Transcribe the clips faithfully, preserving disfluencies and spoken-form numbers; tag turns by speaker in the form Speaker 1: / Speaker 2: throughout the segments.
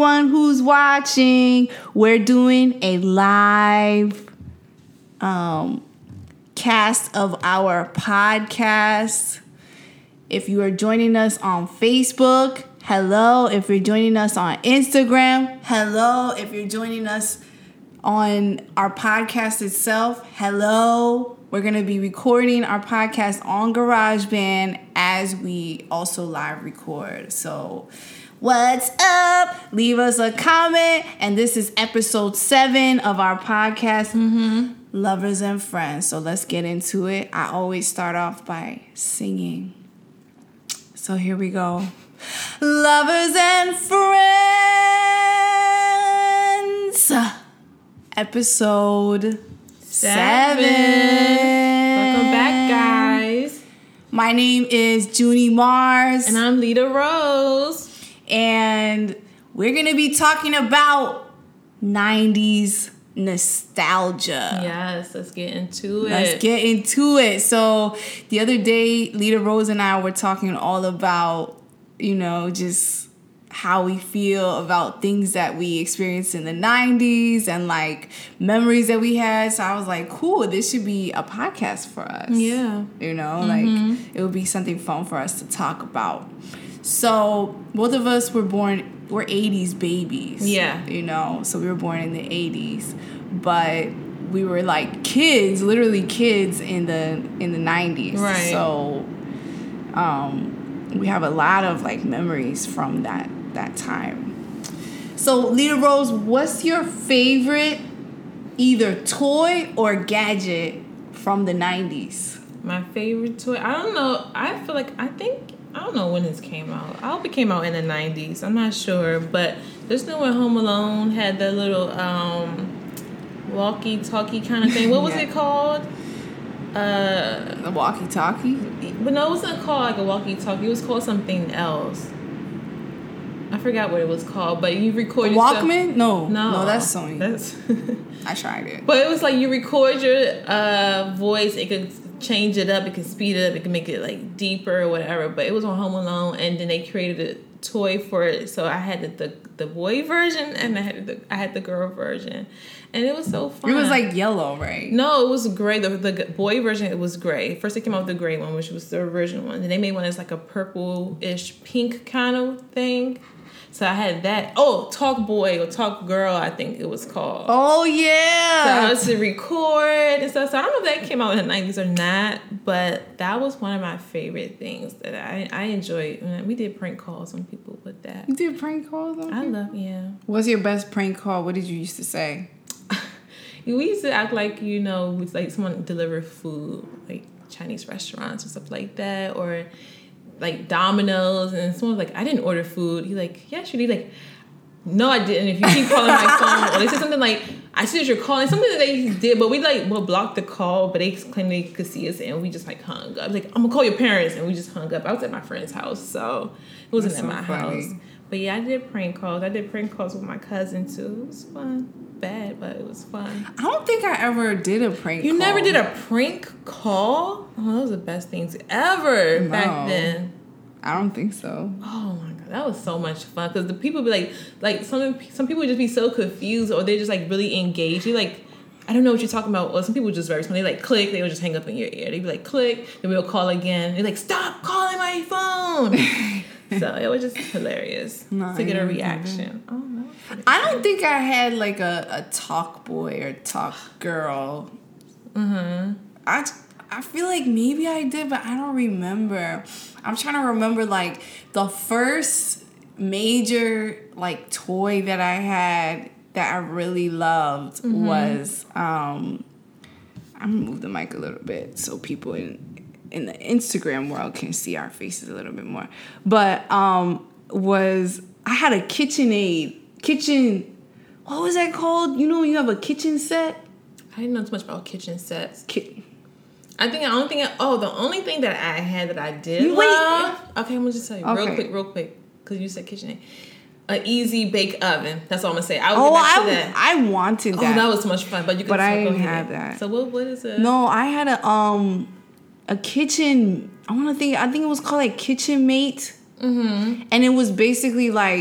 Speaker 1: everyone who's watching. We're doing a live um, cast of our podcast. If you are joining us on Facebook, hello. If you're joining us on Instagram, hello. If you're joining us on our podcast itself, hello. We're going to be recording our podcast on GarageBand as we also live record. So, what's up? Leave us a comment. And this is episode seven of our podcast, mm-hmm. Lovers and Friends. So, let's get into it. I always start off by singing. So, here we go. Lovers and Friends. Episode Seven.
Speaker 2: Welcome back, guys.
Speaker 1: My name is Junie Mars.
Speaker 2: And I'm Lita Rose.
Speaker 1: And we're going to be talking about nineties nostalgia.
Speaker 2: Yes, let's get into it.
Speaker 1: Let's get into it. So the other day, Lita Rose and I were talking all about, you know, just how we feel about things that we experienced in the nineties and like memories that we had. So I was like, cool, this should be a podcast for us.
Speaker 2: Yeah.
Speaker 1: You know,
Speaker 2: Mm-hmm.
Speaker 1: like it would be something fun for us to talk about. So both of us were born, we're eighties babies.
Speaker 2: Yeah.
Speaker 1: You know, so we were born in the eighties, but we were like kids, literally kids in the in the nineties.
Speaker 2: Right.
Speaker 1: So um, we have a lot of like memories from that that time. So Lita Rose, what's your favorite either toy or gadget from the nineties?
Speaker 2: My favorite toy, I don't know. I feel like, I think, I don't know when this came out. I hope it came out in the nineties. I'm not sure. But just know when Home Alone had that little um, walkie-talkie kind of thing. What was
Speaker 1: Yeah.
Speaker 2: it called? Uh,
Speaker 1: A walkie-talkie?
Speaker 2: but no, it wasn't called like a walkie-talkie. It was called something else. I forgot what it was called, but you record
Speaker 1: A
Speaker 2: yourself.
Speaker 1: Walkman? No.
Speaker 2: No.
Speaker 1: No, that's Sony.
Speaker 2: That's
Speaker 1: I tried it.
Speaker 2: But it was like you record your uh, voice. It could change it up. It could speed it up. It could make it like deeper or whatever. But it was on Home Alone, and then they created a toy for it. So I had the the, the boy version, and I had the I had the girl version, and it was so fun.
Speaker 1: It was like yellow, right?
Speaker 2: No, it was gray. The the boy version, it was gray. First, they came out with the gray one, which was the original one. And they made one that's like a purple-ish pink kind of thing. So I had that. Oh, Talk Boy or Talk Girl, I think it was called.
Speaker 1: Oh, yeah.
Speaker 2: So I was to record and stuff. So I don't know if that came out in the nineties or not, but that was one of my favorite things that I, I enjoyed. We did prank calls on people with that.
Speaker 1: You did prank calls on
Speaker 2: I
Speaker 1: people?
Speaker 2: love, yeah.
Speaker 1: What's your best prank call? What did you used to say?
Speaker 2: We used to act like, you know, with like someone deliver food, like Chinese restaurants and stuff like that, or like Domino's, and someone was like, I didn't order food. He's like, yes, you did. Like, no, I didn't. If you keep calling my phone, or they said something like, I see that you're calling, something that they did, but we like, we'll block the call, but they claimed they could see us, and we just like hung up. Like, I'm gonna call your parents, and we just hung up. I was at my friend's house, so it wasn't
Speaker 1: That's
Speaker 2: at
Speaker 1: so
Speaker 2: my
Speaker 1: funny.
Speaker 2: house. But yeah, I did prank calls. I did prank calls with my cousin too. It was fun. Bad, but it was fun.
Speaker 1: I don't think I ever did a prank
Speaker 2: You
Speaker 1: call.
Speaker 2: never did a prank call? Oh, those are the best things ever
Speaker 1: No.
Speaker 2: back then.
Speaker 1: I don't think so.
Speaker 2: Oh my god, that was so much fun because the people be like, like some some people would just be so confused, or they just like really engaged. You like, I don't know what you're talking about. Or some people just very smart. They like click, they would just hang up in your ear. They'd be like click, then we'll call again. They're like, stop calling my phone. So it was just hilarious
Speaker 1: No,
Speaker 2: to get
Speaker 1: I
Speaker 2: a
Speaker 1: never did
Speaker 2: reaction. Oh no.
Speaker 1: I don't think I had like a, a talk boy or talk girl.
Speaker 2: Mm-hmm.
Speaker 1: I, I feel like maybe I did, but I don't remember. I'm trying to remember like the first major like toy that I had that I really loved
Speaker 2: Mm-hmm.
Speaker 1: was um I'm gonna move the mic a little bit so people in in the Instagram world can see our faces a little bit more. But um was I had a KitchenAid kitchen what was that called? You know when you have a kitchen set?
Speaker 2: I didn't know too much about kitchen sets.
Speaker 1: Ki-
Speaker 2: I think the only thing, I, oh, the only thing that I had that I did
Speaker 1: You wait.
Speaker 2: love. Okay, I'm gonna just tell you real
Speaker 1: Okay.
Speaker 2: quick, real quick, because you said KitchenAid. An easy bake oven. That's all I'm gonna say. I would
Speaker 1: Oh,
Speaker 2: get back to
Speaker 1: I,
Speaker 2: that.
Speaker 1: I wanted that.
Speaker 2: Oh, that was so much fun. But you could
Speaker 1: But I
Speaker 2: go
Speaker 1: didn't
Speaker 2: ahead.
Speaker 1: have that.
Speaker 2: So what? What is it?
Speaker 1: No, I had a um a kitchen. I want to think. I think it was called like Kitchen Mate,
Speaker 2: Mm-hmm.
Speaker 1: and it was basically like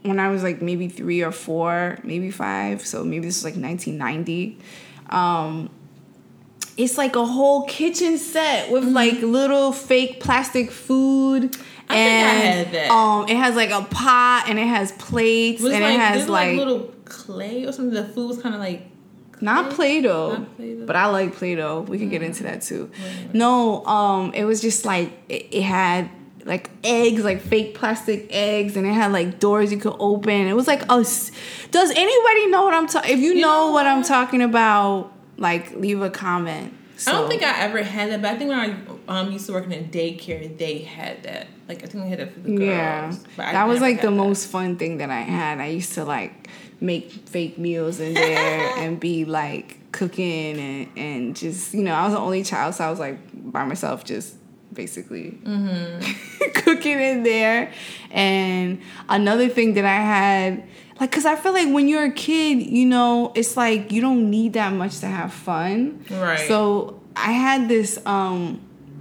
Speaker 1: when I was like maybe three or four, maybe five. So maybe this was like nineteen ninety. Um, it's like a whole kitchen set with mm-hmm. like little fake plastic food.
Speaker 2: I
Speaker 1: and,
Speaker 2: think I had that.
Speaker 1: Um, it has like a pot and it has plates and
Speaker 2: like,
Speaker 1: it has like,
Speaker 2: like little clay or something. The food was kind of like clay?
Speaker 1: not Play-Doh,
Speaker 2: not Play-Doh,
Speaker 1: but I like Play-Doh. We can mm. get into that too.
Speaker 2: Right.
Speaker 1: No, um, it was just like it, it had like eggs, like fake plastic eggs, and it had like doors you could open. It was like, oh, does anybody know what I'm talking? If you, you know, know what I'm talking about, like leave a comment. So.
Speaker 2: I don't think I ever had that, but I think when I um, used to work in a daycare, they had that. Like, I think they had it for the girls. Yeah,
Speaker 1: but that was like the that. most fun thing that I had. I used to like make fake meals in there and be like cooking and, and just, you know, I was the only child, so I was like by myself just basically mm-hmm. cooking in there. And another thing that I had, like, because I feel like when you're a kid, you know, it's like you don't need that much to have fun.
Speaker 2: Right.
Speaker 1: So I had this, um,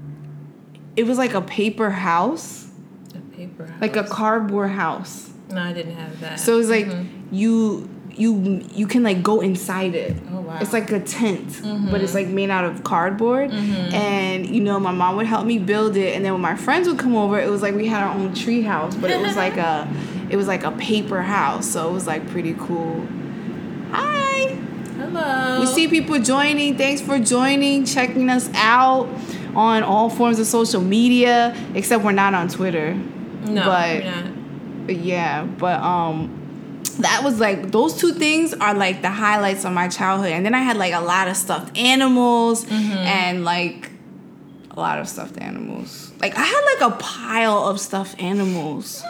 Speaker 1: it was like a paper house.
Speaker 2: A paper house.
Speaker 1: Like a cardboard house.
Speaker 2: No, I didn't have that.
Speaker 1: So it's like
Speaker 2: mm-hmm.
Speaker 1: you you you can like go inside it.
Speaker 2: Oh wow.
Speaker 1: It's like a tent,
Speaker 2: mm-hmm.
Speaker 1: but it's like made out of cardboard.
Speaker 2: Mm-hmm.
Speaker 1: And you know, my mom would help me build it, and then when my friends would come over, it was like we had our own tree house, but it was like a it was like a paper house, so it was like pretty cool. Hi.
Speaker 2: Hello.
Speaker 1: We see people joining. Thanks for joining, checking us out on all forms of social media, except we're not on Twitter.
Speaker 2: No,
Speaker 1: but,
Speaker 2: we're not.
Speaker 1: But yeah, but um, that was like, those two things are like the highlights of my childhood. And then I had like a lot of stuffed animals mm-hmm. and like a lot of stuffed animals. Like I had like a pile of stuffed animals.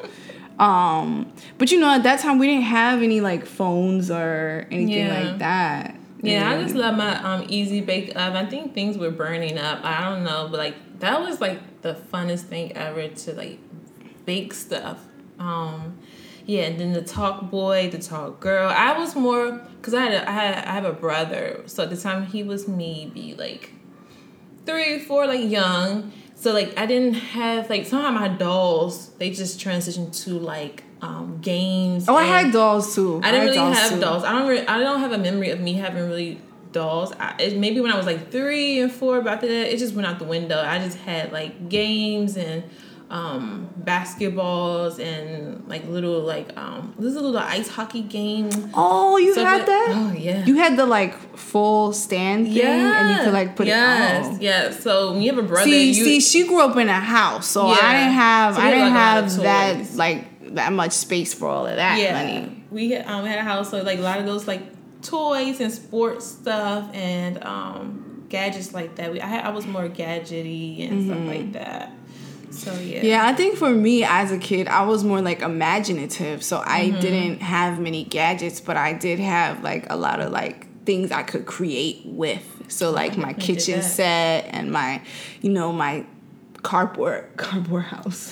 Speaker 1: um, but you know, at that time we didn't have any like phones or anything yeah. like that.
Speaker 2: Yeah, I just love my um, Easy Bake Oven. I think things were burning up. I don't know, but like that was like the funnest thing ever to like bake stuff. Um, yeah, and then the Talk Boy, the Talk Girl. I was more because I had a, I had I have a brother, so at the time he was maybe like three, four, like young. So like I didn't have like somehow my dolls they just transitioned to like. Um, games.
Speaker 1: Oh, I had dolls too.
Speaker 2: I didn't
Speaker 1: I
Speaker 2: really
Speaker 1: dolls
Speaker 2: have
Speaker 1: too.
Speaker 2: dolls. I don't. Re- I don't have a memory of me having really dolls. I, it, maybe when I was like three and four, but after that, it just went out the window. I just had like games and um, basketballs and like little like um, this little ice hockey game.
Speaker 1: Oh, you had
Speaker 2: like,
Speaker 1: that?
Speaker 2: Oh yeah.
Speaker 1: You had the like full stand thing, yeah. and you could like put
Speaker 2: yes.
Speaker 1: it. Oh.
Speaker 2: Yes. So when you have a brother,
Speaker 1: see,
Speaker 2: you,
Speaker 1: see, she grew up in a house, so
Speaker 2: yeah.
Speaker 1: I didn't have,
Speaker 2: so
Speaker 1: I didn't
Speaker 2: like
Speaker 1: have that like. that much space for all of that
Speaker 2: yeah.
Speaker 1: money.
Speaker 2: We had, um, had a house, so like a lot of those like toys and sports stuff and um, gadgets like that. We I, had, I was more gadgety and mm-hmm. stuff like that. So yeah.
Speaker 1: Yeah, I think for me as a kid, I was more like imaginative. So I mm-hmm. didn't have many gadgets, but I did have like a lot of like things I could create with. So like my kitchen set and my, you know, my cardboard cardboard house.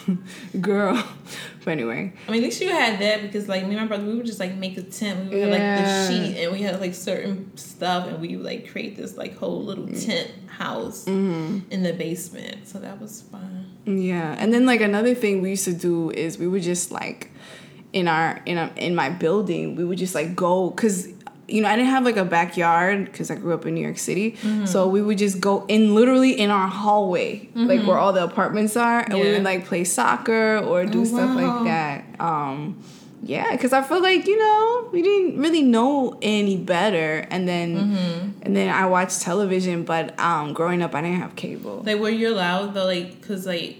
Speaker 1: Girl. But anyway.
Speaker 2: I mean, at least you had that because, like, me and my brother, we would just, like, make a tent. We would have,
Speaker 1: yeah.
Speaker 2: like, the sheet and we had, like, certain stuff and we would, like, create this, like, whole little tent house mm-hmm. in the basement. So that was fun.
Speaker 1: Yeah. And then, like, another thing we used to do is we would just, like, in our, in, a, in my building, we would just, like, go, because... You know, I didn't have, like, a backyard because I grew up in New York City. Mm-hmm. So we would just go in literally in our hallway, mm-hmm. like, where all the apartments are. And yeah. we would, like, play soccer or do oh, stuff wow. like that. Um, yeah, because I feel like, you know, we didn't really know any better. And then mm-hmm. and then I watched television. But um, growing up, I didn't have cable.
Speaker 2: Like, were you allowed, though, like, because, like,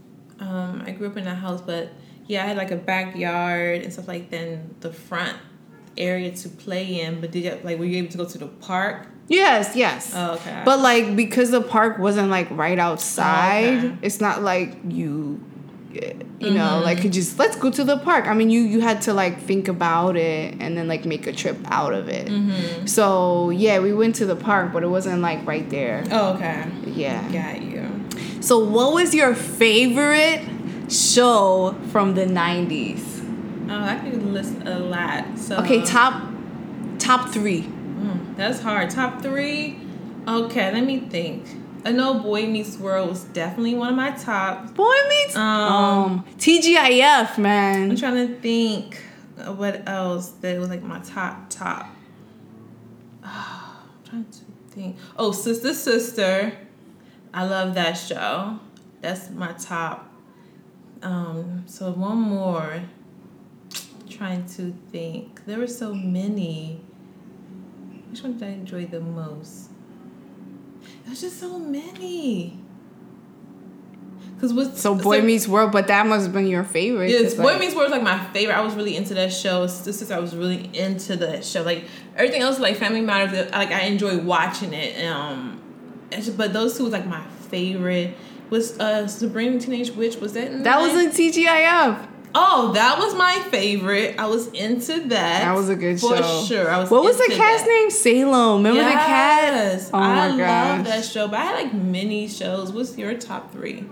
Speaker 2: um, I grew up in a house. But, yeah, I had, like, a backyard and stuff like that in the front area to play in, but did you like were you able to go to the park?
Speaker 1: Yes, yes.
Speaker 2: Oh, okay.
Speaker 1: But like because the park wasn't like right outside,
Speaker 2: oh, okay.
Speaker 1: it's not like you you
Speaker 2: mm-hmm.
Speaker 1: know, like could just let's go to the park. I mean, you you had to like think about it and then like make a trip out of it.
Speaker 2: Mm-hmm.
Speaker 1: So yeah, we went to the park, but it wasn't like right there.
Speaker 2: Oh, okay.
Speaker 1: Yeah.
Speaker 2: Got you.
Speaker 1: So what was your favorite show from the nineties?
Speaker 2: Oh, I could list a lot. So
Speaker 1: okay, top top three.
Speaker 2: Mm, that's hard. Top three. Okay, let me think. I know Boy Meets World was definitely one of my top.
Speaker 1: Boy Meets
Speaker 2: Um,
Speaker 1: um T G I F, man.
Speaker 2: I'm trying to think of what else that was like my top top. Oh, I'm trying to think. Oh, Sister Sister. I love that show. That's my top. Um, so one more. Trying to think. There were so many. Which one did I enjoy the most? There's just so many. Cause with
Speaker 1: So Boy
Speaker 2: so,
Speaker 1: Meets World, but that must have been your favorite.
Speaker 2: Yes, Boy
Speaker 1: like,
Speaker 2: Meets World was like my favorite. I was really into that show. This is I was really into that show. Like everything else, like Family Matters. Like I enjoy watching it. Um, but those two was like my favorite. Was uh Sabrina the Teenage Witch? Was that in
Speaker 1: that
Speaker 2: the
Speaker 1: was in T G I F.
Speaker 2: Oh, that was my favorite. I was into that.
Speaker 1: That was a good
Speaker 2: for
Speaker 1: show.
Speaker 2: For sure. I was
Speaker 1: what was the
Speaker 2: into
Speaker 1: cat's
Speaker 2: that.
Speaker 1: name? Salem. Remember
Speaker 2: yes.
Speaker 1: the cat? Oh my
Speaker 2: I
Speaker 1: gosh.
Speaker 2: love that show. But I had like many shows. What's your top three?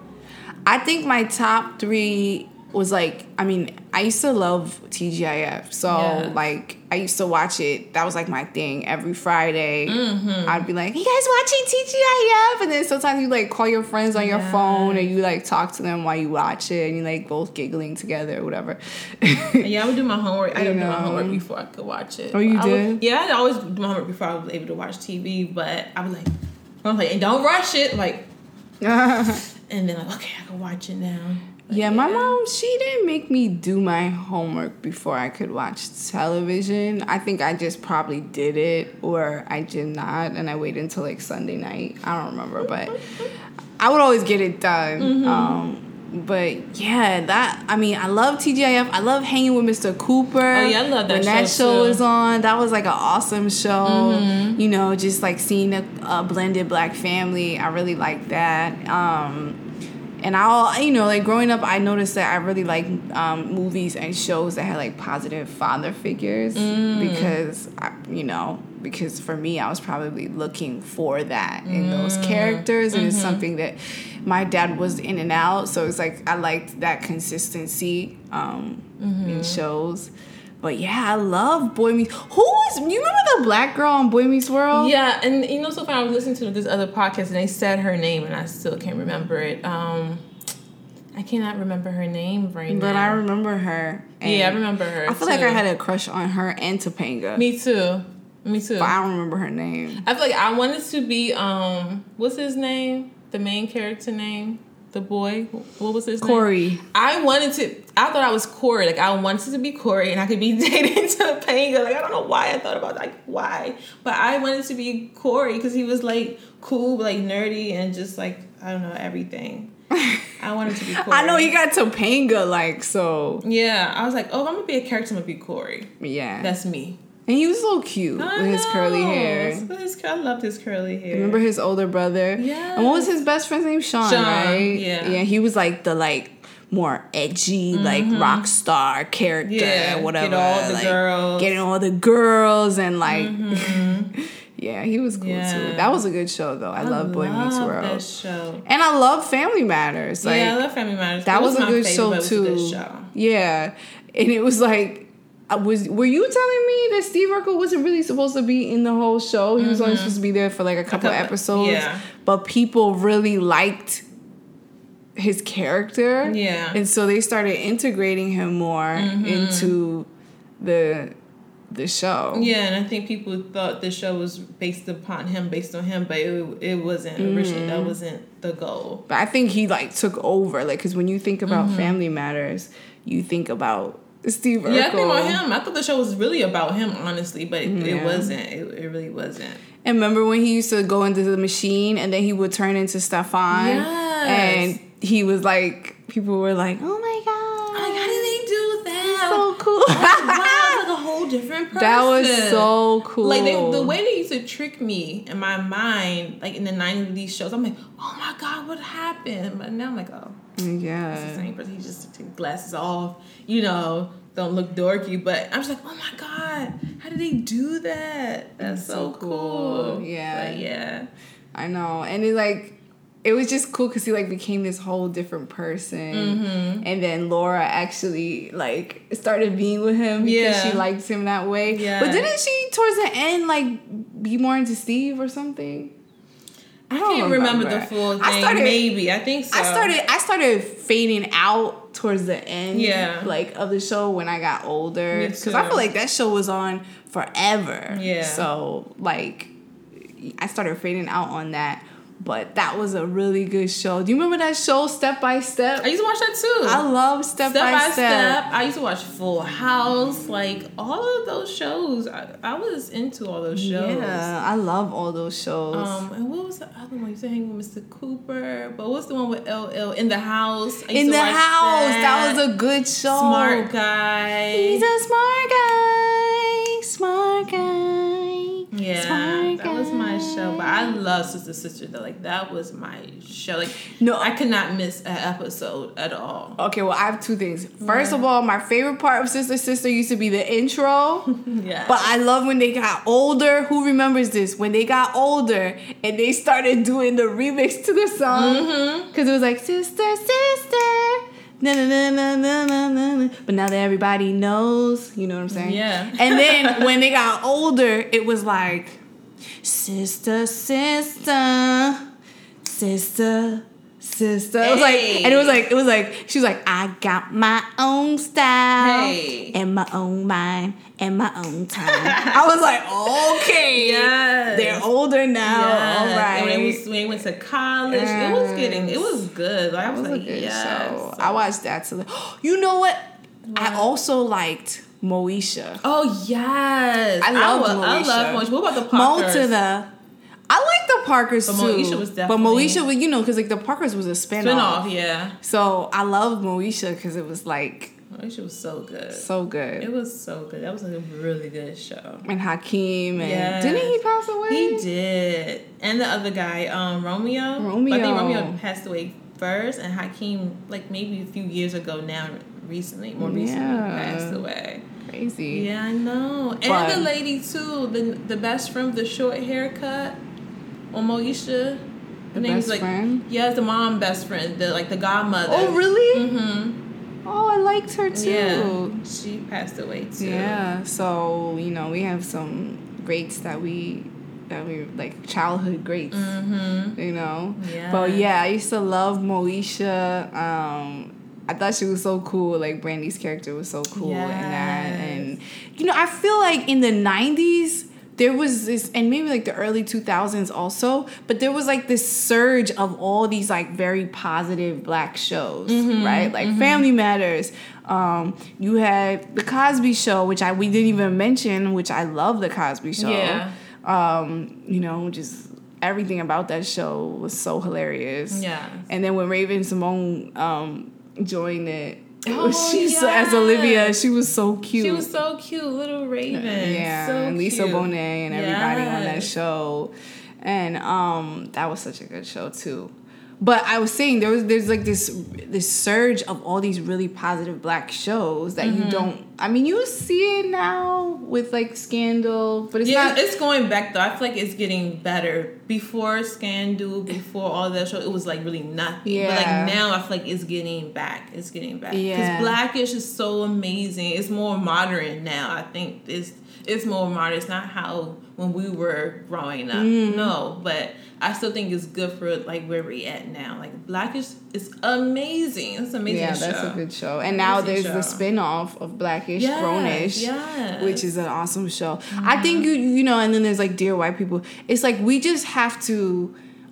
Speaker 1: I think my top three was like, I mean, I used to love T G I F. So,
Speaker 2: Yeah.
Speaker 1: like, I used to watch it. That was like my thing. Every Friday,
Speaker 2: Mm-hmm.
Speaker 1: I'd be like, you guys watching T G I F? And then sometimes you like call your friends on your
Speaker 2: Yes.
Speaker 1: phone and you like talk to them while you watch it and you like both giggling together or whatever.
Speaker 2: Yeah, I would do my homework. I
Speaker 1: You
Speaker 2: didn't do my
Speaker 1: know.
Speaker 2: homework before I could watch it.
Speaker 1: Oh, you
Speaker 2: I
Speaker 1: did?
Speaker 2: Would, yeah, I always do my homework before I was able to watch T V. But I was like, I was like, and don't rush it. Like, and then like, okay, I can watch it now. But
Speaker 1: Yeah, my mom, she didn't make me do my homework before I could watch television. I think I just probably did it or I did not, and I waited until like Sunday night. I don't remember, but I would always get it done.
Speaker 2: Mm-hmm.
Speaker 1: Um, but yeah, that, I mean, I love T G I F. I love hanging with Mister Cooper.
Speaker 2: Oh, yeah, I love that
Speaker 1: when
Speaker 2: show,
Speaker 1: that show
Speaker 2: too.
Speaker 1: was on. That was like an awesome show.
Speaker 2: Mm-hmm.
Speaker 1: You know, just like seeing a, a blended black family. I really like that. Um, And I'll, you know, like growing up, I noticed that I really like um, movies and shows that had like positive father figures
Speaker 2: Mm.
Speaker 1: because, I, you know, because for me, I was probably looking for that in
Speaker 2: Mm.
Speaker 1: those characters. And
Speaker 2: Mm-hmm.
Speaker 1: it's something that my dad was in and out. So it's like, I liked that consistency um,
Speaker 2: Mm-hmm.
Speaker 1: in shows. But yeah, I love Boy Meets. Who was, you remember the black girl on Boy Meets World?
Speaker 2: Yeah, and you know, so far I was listening to this other podcast and they said her name and I still can't remember it. Um, I cannot remember her name right now.
Speaker 1: But I remember her. And
Speaker 2: Yeah, I remember her.
Speaker 1: I feel
Speaker 2: too.
Speaker 1: like I had a crush on her and Topanga.
Speaker 2: Me too. Me too.
Speaker 1: But I don't remember her name.
Speaker 2: I feel like I wanted to be um, what's his name? The main character name, the boy. What was his name?
Speaker 1: Corey.
Speaker 2: I wanted to. I thought I was Corey. Like I wanted to be Corey, and I could be dating Topanga. Like I don't know why I thought about that. Like why, but I wanted to be Corey because he was like cool, like nerdy, and just like I don't know everything. I wanted to be Corey.
Speaker 1: I know he got Topanga, like, so.
Speaker 2: Yeah, I was like, oh, if I'm gonna be a character, I'm gonna be Corey.
Speaker 1: Yeah.
Speaker 2: That's me.
Speaker 1: And he was so cute
Speaker 2: I
Speaker 1: with his
Speaker 2: know.
Speaker 1: curly hair.
Speaker 2: With his- I loved his curly hair.
Speaker 1: Remember his older brother?
Speaker 2: Yes.
Speaker 1: And what was his best friend's name? Sean,
Speaker 2: Sean,
Speaker 1: right?
Speaker 2: yeah.
Speaker 1: Yeah, he was like the, like, more edgy, like, rock star character,
Speaker 2: Yeah,
Speaker 1: whatever.
Speaker 2: get all the
Speaker 1: like,
Speaker 2: girls.
Speaker 1: Getting all the girls and, like, yeah, he was cool,
Speaker 2: Yeah.
Speaker 1: too. That was a good show, though. I, love Boy Meets
Speaker 2: love
Speaker 1: World.
Speaker 2: that show.
Speaker 1: And I love Family Matters. Like,
Speaker 2: yeah, I love Family Matters.
Speaker 1: that
Speaker 2: It
Speaker 1: was, a
Speaker 2: my
Speaker 1: good
Speaker 2: favorite,
Speaker 1: show
Speaker 2: but it was
Speaker 1: too.
Speaker 2: a good show.
Speaker 1: Yeah, and it was like, I was were you telling me that Steve Urkel wasn't really supposed to be in the whole show? He was only supposed to be there for like a couple,
Speaker 2: couple-
Speaker 1: episodes.
Speaker 2: yeah.
Speaker 1: But people really liked his character.
Speaker 2: Yeah.
Speaker 1: and so they started integrating him more into the the show.
Speaker 2: Yeah, and I think people thought the show was based upon him, based on him, but it, it wasn't originally. That wasn't the goal.
Speaker 1: But I think he like took over, like, because when you think about Family Matters, you think about Steve Urkel.
Speaker 2: Yeah, I think about him. I thought the show was really about him, honestly, but it,
Speaker 1: Yeah.
Speaker 2: it wasn't. It, it really wasn't.
Speaker 1: And remember when he used to go into the machine and then he would turn into Stefan?
Speaker 2: Yes.
Speaker 1: And he was like, people were like, oh my God.
Speaker 2: Like, how did they do that?
Speaker 1: So cool.
Speaker 2: Wow, it's like a whole different person.
Speaker 1: That was so cool.
Speaker 2: Like they, the way they used to trick me in my mind, like in the nineties shows, I'm like, oh my God, what happened? But now I'm like, oh, it's the
Speaker 1: Yeah.
Speaker 2: same person. He just took glasses off, you know, don't look dorky. But I'm just like, oh my God, how did they do that? That's so,
Speaker 1: so cool.
Speaker 2: cool.
Speaker 1: Yeah.
Speaker 2: But yeah.
Speaker 1: I know. And it like, it was just cool because he like became this whole different person.
Speaker 2: Mm-hmm.
Speaker 1: And then Laura actually like started being with him because
Speaker 2: Yeah.
Speaker 1: she liked him that way.
Speaker 2: Yeah.
Speaker 1: But didn't she towards the end like be more into Steve or something?
Speaker 2: I can't remember. remember the full thing. I started, Maybe I think so.
Speaker 1: I started. I started fading out towards the end.
Speaker 2: Yeah.
Speaker 1: Like of the show when I got older, because I feel like that show was on forever.
Speaker 2: Yeah.
Speaker 1: So like, I started fading out on that. But that was a really good show. Do you remember that show, Step by Step?
Speaker 2: I used to watch that too.
Speaker 1: I love Step, Step by, by Step. Step.
Speaker 2: I used to watch Full House. Like, all of those shows. I, I was into all those shows.
Speaker 1: Yeah, I love all those shows.
Speaker 2: Um, And what was the other one? You used to hang with Mister Cooper. But what's the one with L L? In the House. I used
Speaker 1: In
Speaker 2: to
Speaker 1: the
Speaker 2: watch
Speaker 1: House.
Speaker 2: That.
Speaker 1: that was a good show.
Speaker 2: Smart Guy.
Speaker 1: He's a smart guy. Smart guy.
Speaker 2: Yeah, Smart that guy. was my show. But I love Sister Sister though. Like that was my show. Like no, I could not miss an episode at all.
Speaker 1: Okay, well I have two things. First yeah. of all, my favorite part of Sister Sister used to be the intro.
Speaker 2: Yeah.
Speaker 1: But I love when they got older. Who remembers this? When they got older and they started doing the remix to the song.
Speaker 2: Mm-hmm.
Speaker 1: Cause it was like Sister Sister. Na, na, na, na, na, na, na. But now that everybody knows, you know what I'm saying?
Speaker 2: Yeah.
Speaker 1: And then when they got older, it was like, sister, sister, sister, sister. It was like, and it was like, it was like, she was like, I got my own style
Speaker 2: hey.
Speaker 1: and my own mind and my own time. I was like, okay,
Speaker 2: yes.
Speaker 1: they're older now.
Speaker 2: Yes.
Speaker 1: All right.
Speaker 2: And when, we, when we went to college, yes. it was getting, it was good. Like, I was, was like, yes.
Speaker 1: Show. I watched that. So, you know what? what? I also liked Moesha.
Speaker 2: Oh yes,
Speaker 1: I love
Speaker 2: I,
Speaker 1: Moesha.
Speaker 2: I love Moesha. What about the Parkers?
Speaker 1: Mo to the. I like the Parkers
Speaker 2: but
Speaker 1: too.
Speaker 2: Moesha was definitely.
Speaker 1: But Moesha was, you know, because like the Parkers was a spinoff.
Speaker 2: Spinoff, yeah.
Speaker 1: So I love Moesha because it was like.
Speaker 2: Moesha was so good.
Speaker 1: So good.
Speaker 2: It was so good. That was like a really good show.
Speaker 1: And Hakeem and
Speaker 2: yes.
Speaker 1: didn't he pass away?
Speaker 2: He did. And the other guy, um, Romeo.
Speaker 1: Romeo.
Speaker 2: But I think Romeo passed away first, and Hakeem, like maybe a few years ago now, recently, more recently, yeah. passed away.
Speaker 1: Crazy.
Speaker 2: Yeah, I know. And but, the lady too, the the best friend, the short haircut on Moesha.
Speaker 1: The best
Speaker 2: like,
Speaker 1: friend?
Speaker 2: Yeah, the mom best friend, the like the godmother.
Speaker 1: Oh really?
Speaker 2: Mm-hmm.
Speaker 1: Oh, I liked her too.
Speaker 2: Yeah, she passed away too.
Speaker 1: Yeah, so you know we have some greats that we that we like childhood greats.
Speaker 2: Mm-hmm.
Speaker 1: You know.
Speaker 2: Yeah.
Speaker 1: But yeah, I used to love Moesha. Um, I thought she was so cool. Like Brandy's character was so cool
Speaker 2: yes.
Speaker 1: in that, and you know I feel like in the nineties. There was this, and maybe like the early two thousands also, but there was like this surge of all these like very positive black shows,
Speaker 2: mm-hmm,
Speaker 1: right? Like
Speaker 2: mm-hmm.
Speaker 1: Family Matters. Um, you had The Cosby Show, which I we didn't even mention, which I love The Cosby Show.
Speaker 2: Yeah.
Speaker 1: Um, you know, just everything about that show was so hilarious.
Speaker 2: Yeah.
Speaker 1: And then when Raven Simone um, joined it,
Speaker 2: Oh,
Speaker 1: she's
Speaker 2: yes.
Speaker 1: so, as Olivia, she was so cute.
Speaker 2: She was so cute, little Raven.
Speaker 1: Yeah,
Speaker 2: so
Speaker 1: and Lisa
Speaker 2: cute.
Speaker 1: Bonet and everybody
Speaker 2: yes.
Speaker 1: on that show, and um, that was such a good show too. But I was saying there was there's like this this surge of all these really positive black shows that mm-hmm. you don't. I mean, you see it now with like Scandal, but it's
Speaker 2: yeah,
Speaker 1: not.
Speaker 2: It's going back though. I feel like it's getting better. Before Scandal, before all that show, it was like really nothing.
Speaker 1: Yeah.
Speaker 2: But like now, I feel like it's getting back. It's getting back.
Speaker 1: Yeah.
Speaker 2: Because Blackish is so amazing. It's more modern now. I think it's it's more modern. It's not how when we were growing up.
Speaker 1: Mm.
Speaker 2: No, but I still think it's good for like where we're at now. Like Blackish is amazing. It's an amazing
Speaker 1: yeah,
Speaker 2: show.
Speaker 1: that's a good show. And now there's
Speaker 2: show.
Speaker 1: the spin-off of Blackish,
Speaker 2: yes,
Speaker 1: Grownish,
Speaker 2: yes.
Speaker 1: which is an awesome show.
Speaker 2: Mm-hmm.
Speaker 1: I think you you know, and then there's like Dear White People. It's like we just have to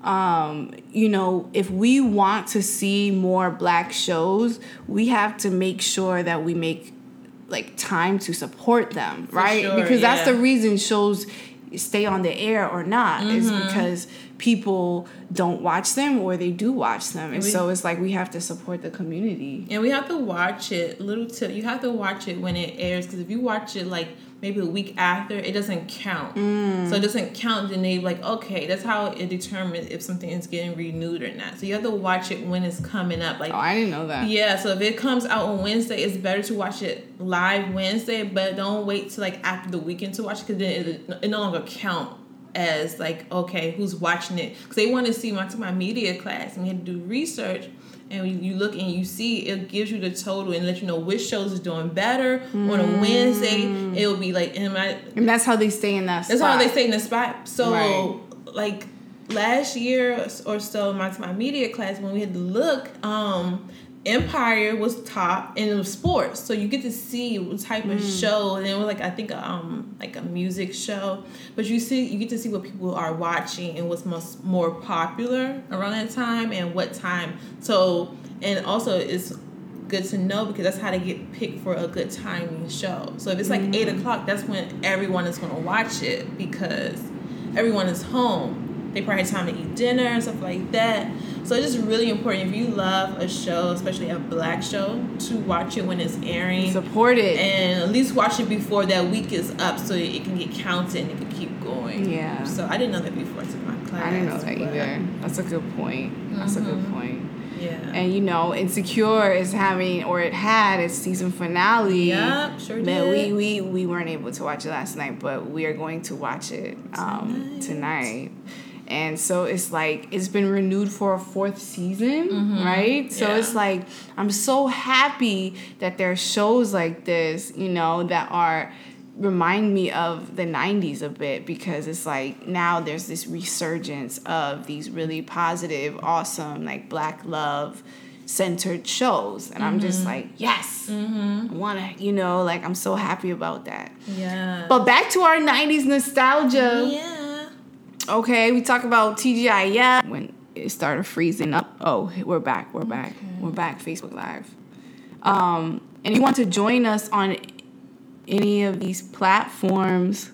Speaker 1: um, you know, if we want to see more black shows, we have to make sure that we make like time to support them,
Speaker 2: For
Speaker 1: right?
Speaker 2: sure,
Speaker 1: because
Speaker 2: yeah.
Speaker 1: that's the reason shows stay on the air or not
Speaker 2: mm-hmm.
Speaker 1: is because people don't watch them or they do watch them, and, and we, so it's like we have to support the community,
Speaker 2: and we have to watch it. Little tip: you have to watch it when it airs, because if you watch it like maybe a week after, it doesn't count.
Speaker 1: Mm.
Speaker 2: So it doesn't count. Then they like okay, that's how it determines if something is getting renewed or not. So you have to watch it when it's coming up. Like
Speaker 1: oh, I didn't know that.
Speaker 2: Yeah, so if it comes out on Wednesday, it's better to watch it live Wednesday, but don't wait till like after the weekend to watch it, because then it, it no longer count as like okay, who's watching it, because they want to see. When I took my media class and we had to do research, and you look and you see it gives you the total and let you know which shows is doing better mm. on a Wednesday. It will be like and, my,
Speaker 1: and that's how they stay in that spot.
Speaker 2: That's how they stay in the spot. So
Speaker 1: right.
Speaker 2: like last year or so, my my media class, when we had to look, um, Empire was top, and it was sports, so you get to see what type of mm. show, and it was like I think um like a music show, but you see you get to see what people are watching and what's most more popular around that time and what time. So and also it's good to know because that's how they get picked for a good timing show. So if it's like mm. eight o'clock, that's when everyone is going to watch it because everyone is home. They probably have time to eat dinner and stuff like that. So it's just really important if you love a show, especially a black show, to watch it when it's airing.
Speaker 1: Support it.
Speaker 2: And at least watch it before that week is up so it can get counted and it can keep going.
Speaker 1: Yeah.
Speaker 2: So I didn't know that before I took my class.
Speaker 1: I didn't know that either. That's a good point. Mm-hmm. That's a good point.
Speaker 2: Yeah.
Speaker 1: And you know, Insecure is having, or it had its season finale.
Speaker 2: Yep, sure did.
Speaker 1: That we, we, we weren't able to watch it last night, but we are going to watch it um, tonight. tonight. And so it's like, it's been renewed for a fourth season, mm-hmm. right? So yeah. It's like, I'm so happy that there are shows like this, you know, that are, remind me of the nineties a bit, because it's like, now there's this resurgence of these really positive, awesome, like black love centered shows. And mm-hmm. I'm just like, yes, mm-hmm. I want to, you know, like, I'm so happy about that.
Speaker 2: Yeah.
Speaker 1: But back to our nineties nostalgia.
Speaker 2: Yeah.
Speaker 1: Okay, we talk about T G I F when it started freezing up. Oh, we're back. We're back. Okay. We're back. Facebook Live. Um, and if you want to join us on any of these platforms,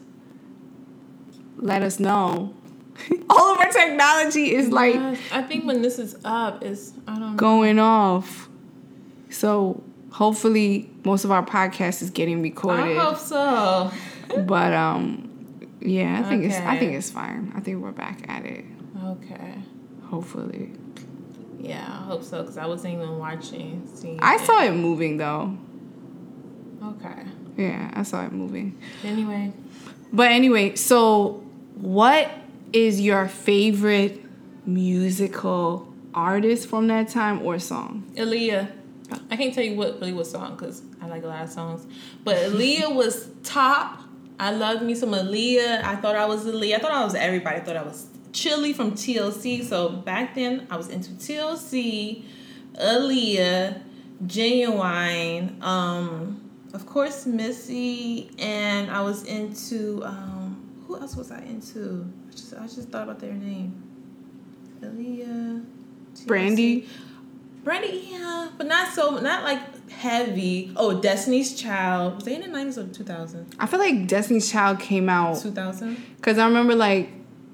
Speaker 1: let us know. All of our technology is like...
Speaker 2: Yes. I think when this is up, it's... I don't know.
Speaker 1: Going off. So hopefully most of our podcast is getting recorded.
Speaker 2: I hope so.
Speaker 1: But... um. Yeah, I think
Speaker 2: okay.
Speaker 1: it's I think it's fine. I think we're back at it.
Speaker 2: Okay.
Speaker 1: Hopefully.
Speaker 2: Yeah, I hope so, because I wasn't even watching.
Speaker 1: I it. saw it moving, though.
Speaker 2: Okay.
Speaker 1: Yeah, I saw it moving.
Speaker 2: Anyway.
Speaker 1: But anyway, so what is your favorite musical artist from that time or song?
Speaker 2: Aaliyah. I can't tell you what really what song, because I like a lot of songs. But Aaliyah was top. I loved me some Aaliyah. I thought I was Aaliyah. I thought I was everybody. I thought I was Chili from T L C. So back then, I was into T L C, Aaliyah, Genuine, um, of course, Missy, and I was into, um, who else was I into? I just, I just thought about their name. Aaliyah, T L C.
Speaker 1: Brandy?
Speaker 2: Brandy, yeah, but not so, not like heavy. Oh, Destiny's Child. Was they in the nineties or two thousands?
Speaker 1: I feel like Destiny's Child came out...
Speaker 2: two thousand?
Speaker 1: Because I remember, like,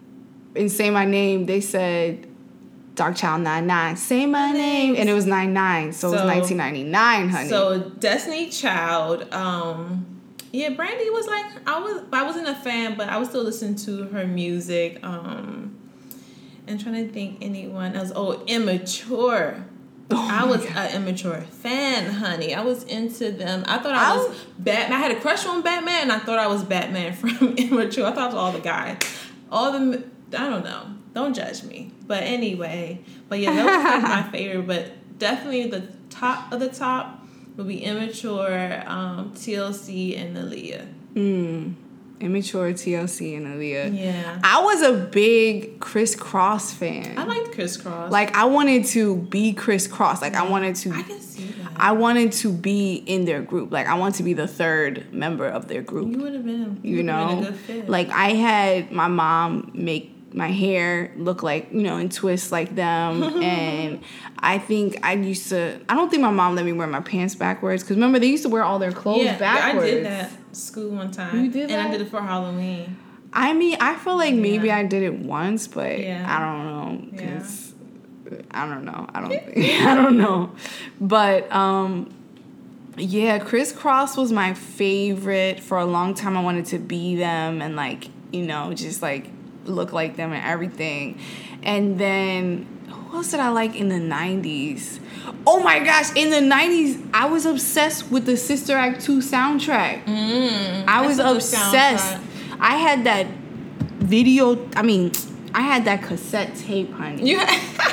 Speaker 1: in Say My Name, they said, Dark Child nine nine, say my name. And it was nine nine, so, so it was nineteen ninety-nine, honey.
Speaker 2: So, Destiny's Child, um... yeah, Brandy was like... I, was, I wasn't a fan, but I was still listening to her music. Um, and trying to think anyone else. Oh, Immature. Oh I was an Immature fan, honey. I was into them. I thought I was Batman. I had a crush on Batman, and I thought I was Batman from Immature. I thought I was all the guys. All the... I don't know. Don't judge me. But anyway. But yeah, that was like my favorite. But definitely the top of the top would be Immature, um, T L C, and Aaliyah.
Speaker 1: Mm. Immature, T L C, and Aaliyah.
Speaker 2: Yeah.
Speaker 1: I was a big Criss Cross fan.
Speaker 2: I liked Criss Cross.
Speaker 1: Like, I wanted to be Criss Cross. Like, I wanted to...
Speaker 2: I can see that.
Speaker 1: I wanted to be in their group. Like, I wanted to be the third member of their group.
Speaker 2: You would have been, you
Speaker 1: you know?
Speaker 2: been a good fit.
Speaker 1: Like, I had my mom make my hair look like, you know, and twist like them. And I think I used to... I don't think my mom let me wear my pants backwards. Because remember, they used to wear all their clothes
Speaker 2: yeah,
Speaker 1: backwards.
Speaker 2: Yeah, I did that at school one time.
Speaker 1: You did that?
Speaker 2: And I did it for Halloween.
Speaker 1: I mean, I feel like maybe
Speaker 2: yeah.
Speaker 1: I did it once, but
Speaker 2: yeah.
Speaker 1: I don't know.
Speaker 2: Yeah.
Speaker 1: Cause I don't know. I don't think. I don't know. But, um... yeah, Criss Cross was my favorite. For a long time, I wanted to be them and, like, you know, just, like, look like them and everything. And then, who else did I like in the nineties? Oh, my gosh. In the nineties, I was obsessed with the Sister Act two soundtrack.
Speaker 2: Mm,
Speaker 1: I was obsessed. I had that video, I mean, I had that cassette tape, honey.
Speaker 2: You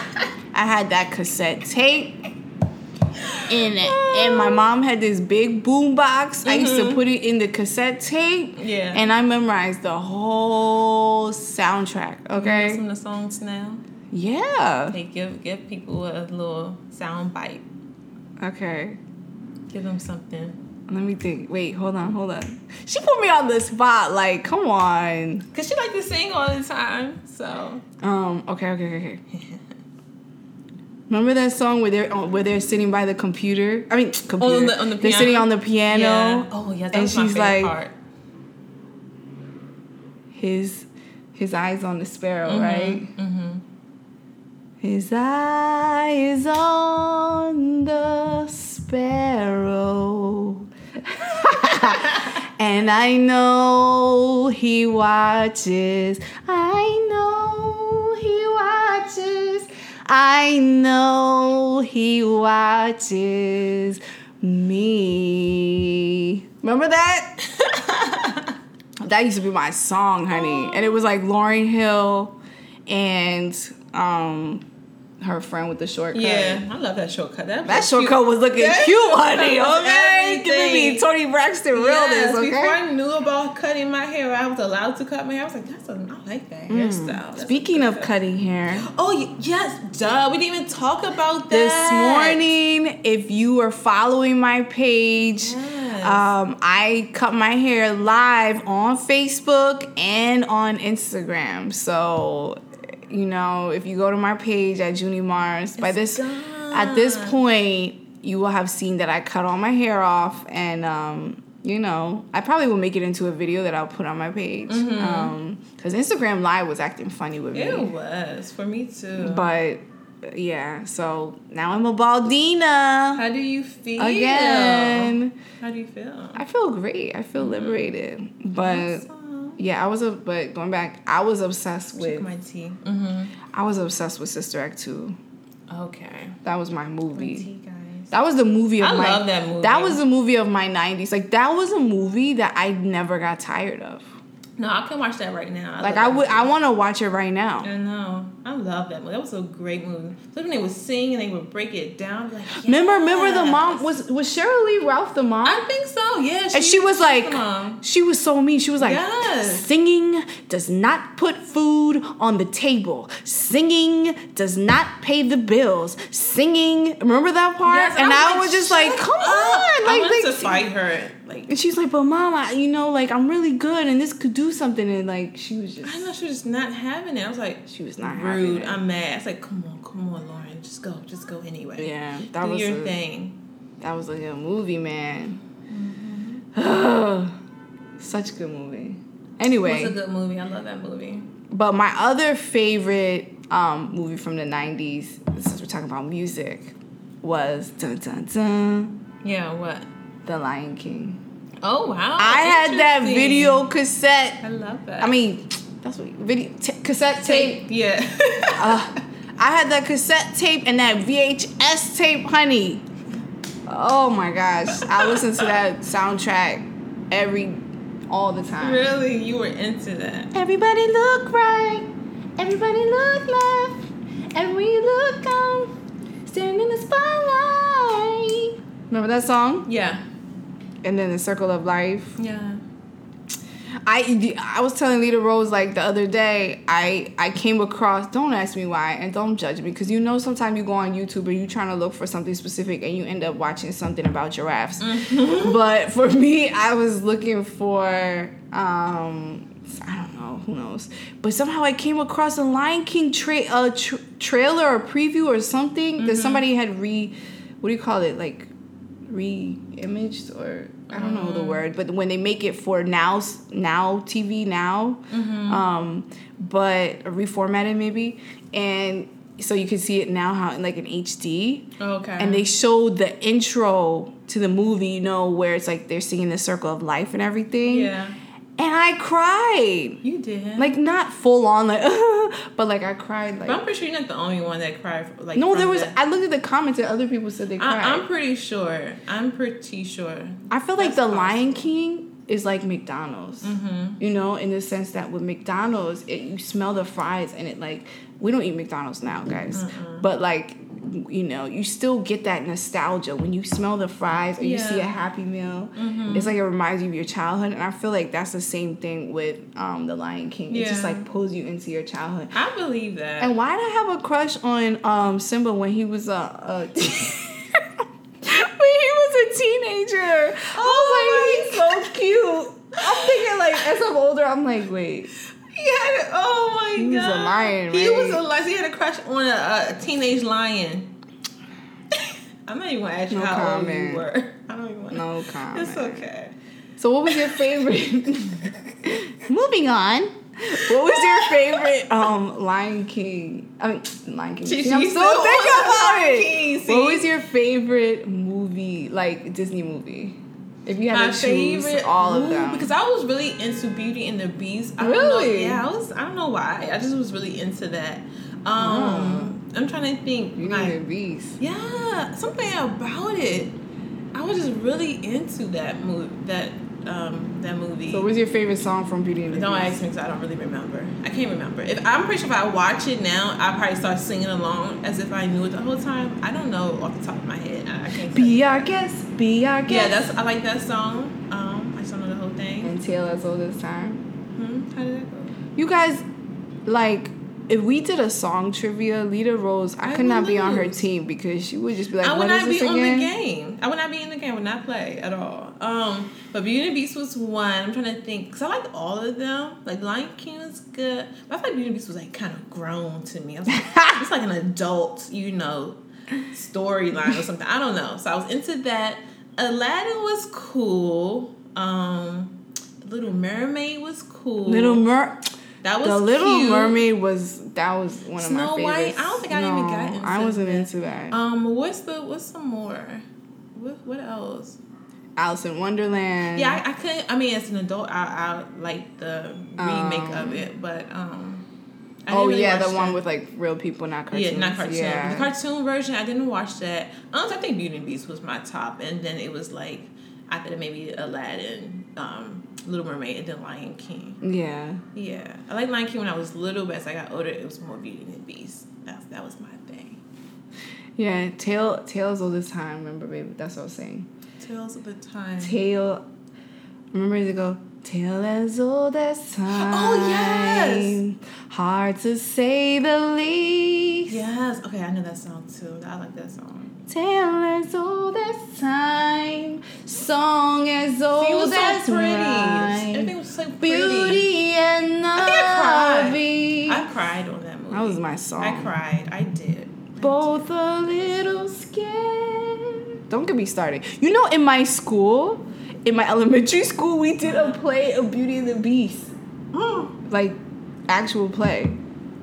Speaker 1: I had that cassette tape. In it. And my mom had this big boom box. Mm-hmm. I used to put it in the cassette tape.
Speaker 2: Yeah.
Speaker 1: And I memorized the whole whole soundtrack. Okay.
Speaker 2: Some of the songs now.
Speaker 1: Yeah.
Speaker 2: Hey, give give people a little sound bite.
Speaker 1: Okay.
Speaker 2: Give them something.
Speaker 1: Let me think. Wait, hold on, hold on. She put me on the spot. Like, come on.
Speaker 2: Cause she like to sing all the time. So.
Speaker 1: Um. Okay. Okay. Okay. okay. Remember that song where they're where they're sitting by the computer? I mean, computer.
Speaker 2: Oh, on the, on the
Speaker 1: they're
Speaker 2: piano?
Speaker 1: sitting on the piano.
Speaker 2: Yeah. Oh yeah, that
Speaker 1: and
Speaker 2: was my
Speaker 1: she's
Speaker 2: favorite
Speaker 1: like,
Speaker 2: part.
Speaker 1: His his eyes on the sparrow,
Speaker 2: Mm-hmm,
Speaker 1: right?
Speaker 2: Mm-hmm.
Speaker 1: His eyes on the sparrow. And I know he watches. I know he watches. I know he watches me. Remember that? That used to be my song, honey. And it was like Lauryn Hill and um her friend with the shortcut.
Speaker 2: Yeah, I love that shortcut. That,
Speaker 1: That
Speaker 2: was
Speaker 1: shortcut
Speaker 2: cute.
Speaker 1: was looking
Speaker 2: That
Speaker 1: cute, honey.
Speaker 2: was
Speaker 1: Okay, giving me
Speaker 2: everything.
Speaker 1: Toni Braxton realness.
Speaker 2: Yes,
Speaker 1: Okay.
Speaker 2: before I knew about cutting my hair, I was allowed to cut my hair. I was like, "That's a, I like that hairstyle." That's
Speaker 1: Speaking
Speaker 2: a
Speaker 1: of
Speaker 2: good-
Speaker 1: cutting hair,
Speaker 2: oh y- yes, duh, we didn't even talk about that
Speaker 1: this morning, if you were following my page,
Speaker 2: Yes.
Speaker 1: um, I cut my hair live on Facebook and on Instagram. So, you know, if you go to my page at Junie Mars, by this
Speaker 2: done.
Speaker 1: at this point, you will have seen that I cut all my hair off, and um, you know, I probably will make it into a video that I'll put on my page.
Speaker 2: Mm-hmm.
Speaker 1: Um, because Instagram Live was acting funny with me.
Speaker 2: It was for me too.
Speaker 1: But yeah, so now I'm a Baldina
Speaker 2: How do you feel
Speaker 1: again.
Speaker 2: How do you feel?
Speaker 1: I feel great. I feel
Speaker 2: Mm-hmm.
Speaker 1: liberated. But
Speaker 2: Awesome.
Speaker 1: yeah, I was a but going back, I was obsessed
Speaker 2: Check
Speaker 1: with
Speaker 2: my tea. Mm-hmm.
Speaker 1: I was obsessed with Sister Act two.
Speaker 2: Okay.
Speaker 1: That was my
Speaker 2: My
Speaker 1: movie.
Speaker 2: tea, guys.
Speaker 1: That was the movie of
Speaker 2: I
Speaker 1: my
Speaker 2: love that movie.
Speaker 1: That was the movie of my nineties. Like that was a movie that I never got tired of.
Speaker 2: No, I can watch that right now.
Speaker 1: Like
Speaker 2: love
Speaker 1: I
Speaker 2: that
Speaker 1: would I
Speaker 2: movie.
Speaker 1: want to watch it right now.
Speaker 2: I know. I love that movie. That was a great movie. So when they would sing and they would break it down, like,
Speaker 1: Remember remember the
Speaker 2: yes.
Speaker 1: mom was was Cheryl Lee Ralph the mom?
Speaker 2: I think so. Yeah.
Speaker 1: And she was like,
Speaker 2: Mom.
Speaker 1: she was so mean. She was like,
Speaker 2: Yes.
Speaker 1: singing does not put food on the table. Singing does not pay the bills. Singing, remember that part?
Speaker 2: Yes,
Speaker 1: and
Speaker 2: I
Speaker 1: I
Speaker 2: was
Speaker 1: was
Speaker 2: like,
Speaker 1: just like,
Speaker 2: shut
Speaker 1: come
Speaker 2: up.
Speaker 1: on.
Speaker 2: I
Speaker 1: Like,
Speaker 2: wanted
Speaker 1: like,
Speaker 2: to fight her. Like,
Speaker 1: and she's like, but mom, I, you know, like, I'm really good and this could do something. And like, she was just,
Speaker 2: I know she was just not having it. I was like,
Speaker 1: she was not having
Speaker 2: rude.
Speaker 1: it.
Speaker 2: I'm mad. I was like, come on, come on, Lauren, just go, just go anyway.
Speaker 1: Yeah, that
Speaker 2: Do
Speaker 1: was
Speaker 2: your
Speaker 1: a,
Speaker 2: thing.
Speaker 1: That was like a movie, man. Such a good movie. Anyway.
Speaker 2: It was a good movie. I love that movie.
Speaker 1: But my other favorite um, movie from the nineties, since we're talking about music, was dun dun dun,
Speaker 2: Yeah. What?
Speaker 1: The Lion King.
Speaker 2: Oh wow.
Speaker 1: I had that
Speaker 2: Interesting.
Speaker 1: video cassette.
Speaker 2: I love that.
Speaker 1: I mean, that's what video t- cassette tape.
Speaker 2: Yeah.
Speaker 1: uh, I had that cassette tape and that V H S tape, honey. Oh my gosh, I listened to that soundtrack every all the time.
Speaker 2: Really, you were into that.
Speaker 1: Everybody look right. Everybody look left. And when you look down, standing in the spotlight. Remember that song?
Speaker 2: Yeah.
Speaker 1: And then the Circle of Life.
Speaker 2: Yeah.
Speaker 1: I, I was telling Lita Rose like the other day, I, I came across, don't ask me why and don't judge me, because you know sometimes you go on YouTube and you're trying to look for something specific and you end up watching something about giraffes. Mm-hmm. But for me, I was looking for, um, I don't know, who knows. But somehow I came across a Lion King tra- uh, tra- trailer or preview or something mm-hmm. that somebody had re, what do you call it, like re-imaged or... I don't know the word, but when they make it for now, now T V now, mm-hmm. um, but reformatted maybe, and so you can see it now how in like in H D.
Speaker 2: Okay.
Speaker 1: And they showed the intro to the movie, you know, where it's like they're singing the Circle of Life and everything.
Speaker 2: Yeah.
Speaker 1: And I cried.
Speaker 2: You did.
Speaker 1: Like not full on, like, but like I cried. Like
Speaker 2: but I'm pretty sure you're not the only one that cried. For, like
Speaker 1: no, there
Speaker 2: from
Speaker 1: was.
Speaker 2: the-
Speaker 1: I looked at the comments and other people said they cried.
Speaker 2: I, I'm pretty sure. I'm pretty sure.
Speaker 1: I feel like
Speaker 2: That's
Speaker 1: the
Speaker 2: possible.
Speaker 1: Lion King is like McDonald's,
Speaker 2: Mm-hmm.
Speaker 1: you know, in the sense that with McDonald's, it, you smell the fries and it like, we don't eat McDonald's now, guys,
Speaker 2: Mm-mm.
Speaker 1: but like you know, you still get that nostalgia when you smell the fries or you
Speaker 2: Yeah.
Speaker 1: see a Happy Meal.
Speaker 2: Mm-hmm.
Speaker 1: It's like it reminds you of your childhood, and I feel like that's the same thing with um, The Lion King. It just
Speaker 2: Yeah.
Speaker 1: like pulls you into your childhood.
Speaker 2: I believe that.
Speaker 1: And why did I have a crush on um, Simba when he was a, a when he was a teenager? I was like, he's so cute. I'm thinking like as I'm older, I'm like, wait.
Speaker 2: He had, oh my god.
Speaker 1: He was a lion,
Speaker 2: He
Speaker 1: right?
Speaker 2: was a lion. He had a crush on a, a teenage lion. I'm not even gonna ask you
Speaker 1: No
Speaker 2: how
Speaker 1: comment.
Speaker 2: old you were. I don't even want
Speaker 1: No comment.
Speaker 2: It's okay.
Speaker 1: So what was your favorite? Moving on. What was your favorite um, Lion King? I mean, Lion King.
Speaker 2: She-
Speaker 1: See, I'm
Speaker 2: she's
Speaker 1: still
Speaker 2: still
Speaker 1: thinking
Speaker 2: on
Speaker 1: about
Speaker 2: Lion
Speaker 1: it.
Speaker 2: King, see?
Speaker 1: What was your favorite movie, like Disney movie? If you had
Speaker 2: My
Speaker 1: to choose
Speaker 2: favorite
Speaker 1: all of
Speaker 2: ooh,
Speaker 1: them.
Speaker 2: because I was really into Beauty and the Beast. I don't
Speaker 1: Really?
Speaker 2: know, yeah, I was. I don't know why. I just was really into that. Um, I'm trying to think.
Speaker 1: You
Speaker 2: like,
Speaker 1: need a beast.
Speaker 2: yeah, something about it. I was just really into that movie. That um, that movie.
Speaker 1: So what's your favorite song from Beauty and the
Speaker 2: Don't
Speaker 1: Beast?
Speaker 2: ask me because I don't really remember. I can't remember. If I'm pretty sure if I watch it now, I'll probably start singing along as if I knew it the whole time. I don't know off the top of my head. I, I can't. tell
Speaker 1: Be
Speaker 2: you.
Speaker 1: our guest, be our guest.
Speaker 2: Yeah, that's I like that song. Um, I just don't know the whole thing.
Speaker 1: And Tale as Old as Time.
Speaker 2: Hmm? How did that go?
Speaker 1: You guys, like, if we did a song trivia, Lita Rose, I,
Speaker 2: I
Speaker 1: could not
Speaker 2: would
Speaker 1: be on her
Speaker 2: lose.
Speaker 1: team because she would just be like,
Speaker 2: I would
Speaker 1: what is
Speaker 2: not be
Speaker 1: this
Speaker 2: on
Speaker 1: again?
Speaker 2: the game. I would not be in the game. I would not play at all. Um, but Beauty and the Beast was one. I'm trying to think because I liked all of them. Like Lion King was good, but I feel like Beauty and the Beast was like kind of grown to me. I was like, it's like an adult, you know, storyline or something. I don't know. So I was into that. Aladdin was cool. Um, Little Mermaid was cool.
Speaker 1: Little Mer...
Speaker 2: that was
Speaker 1: The Little
Speaker 2: cute.
Speaker 1: Mermaid was, that was one of
Speaker 2: Snow
Speaker 1: my
Speaker 2: White?
Speaker 1: favorites.
Speaker 2: I don't think I
Speaker 1: no,
Speaker 2: even got into
Speaker 1: I wasn't
Speaker 2: that.
Speaker 1: into that.
Speaker 2: Um, what's the what's some more? What what else?
Speaker 1: Alice in Wonderland.
Speaker 2: Yeah, I, I couldn't. I mean, as an adult, I, I like the remake
Speaker 1: Um,
Speaker 2: of it, but um. I
Speaker 1: Oh,
Speaker 2: didn't really
Speaker 1: yeah, the
Speaker 2: watch
Speaker 1: one
Speaker 2: that.
Speaker 1: with, like, real people, not cartoons.
Speaker 2: Yeah, not cartoon.
Speaker 1: Yeah.
Speaker 2: The cartoon version, I didn't watch that. Honestly, I think Beauty and the Beast was my top, and then it was like after that maybe Aladdin, um, Little Mermaid, and then Lion King.
Speaker 1: Yeah.
Speaker 2: Yeah, I like Lion King when I was little, but as I got older, it was more Beauty and the Beast. That that was my thing.
Speaker 1: Yeah, Tale, Tale as Old as Time, remember, baby? That's what I was saying.
Speaker 2: Tales of the Time.
Speaker 1: Tale, remember to go, Tale as old as time.
Speaker 2: Oh, yes.
Speaker 1: Hard to say the least.
Speaker 2: Yes. Okay, I know that song too. I like that song.
Speaker 1: Tale as old as time. Song as old
Speaker 2: See, it was so
Speaker 1: as
Speaker 2: pretty.
Speaker 1: rhyme.
Speaker 2: Everything was so pretty.
Speaker 1: Beauty and the
Speaker 2: I think I cried.
Speaker 1: Beast.
Speaker 2: I cried on that movie.
Speaker 1: That was my song.
Speaker 2: I cried. I did.
Speaker 1: Both a little scared. Don't get me started. You know, in my school, in my elementary school, we did a play of Beauty and the Beast.
Speaker 2: Mm.
Speaker 1: Like, actual play.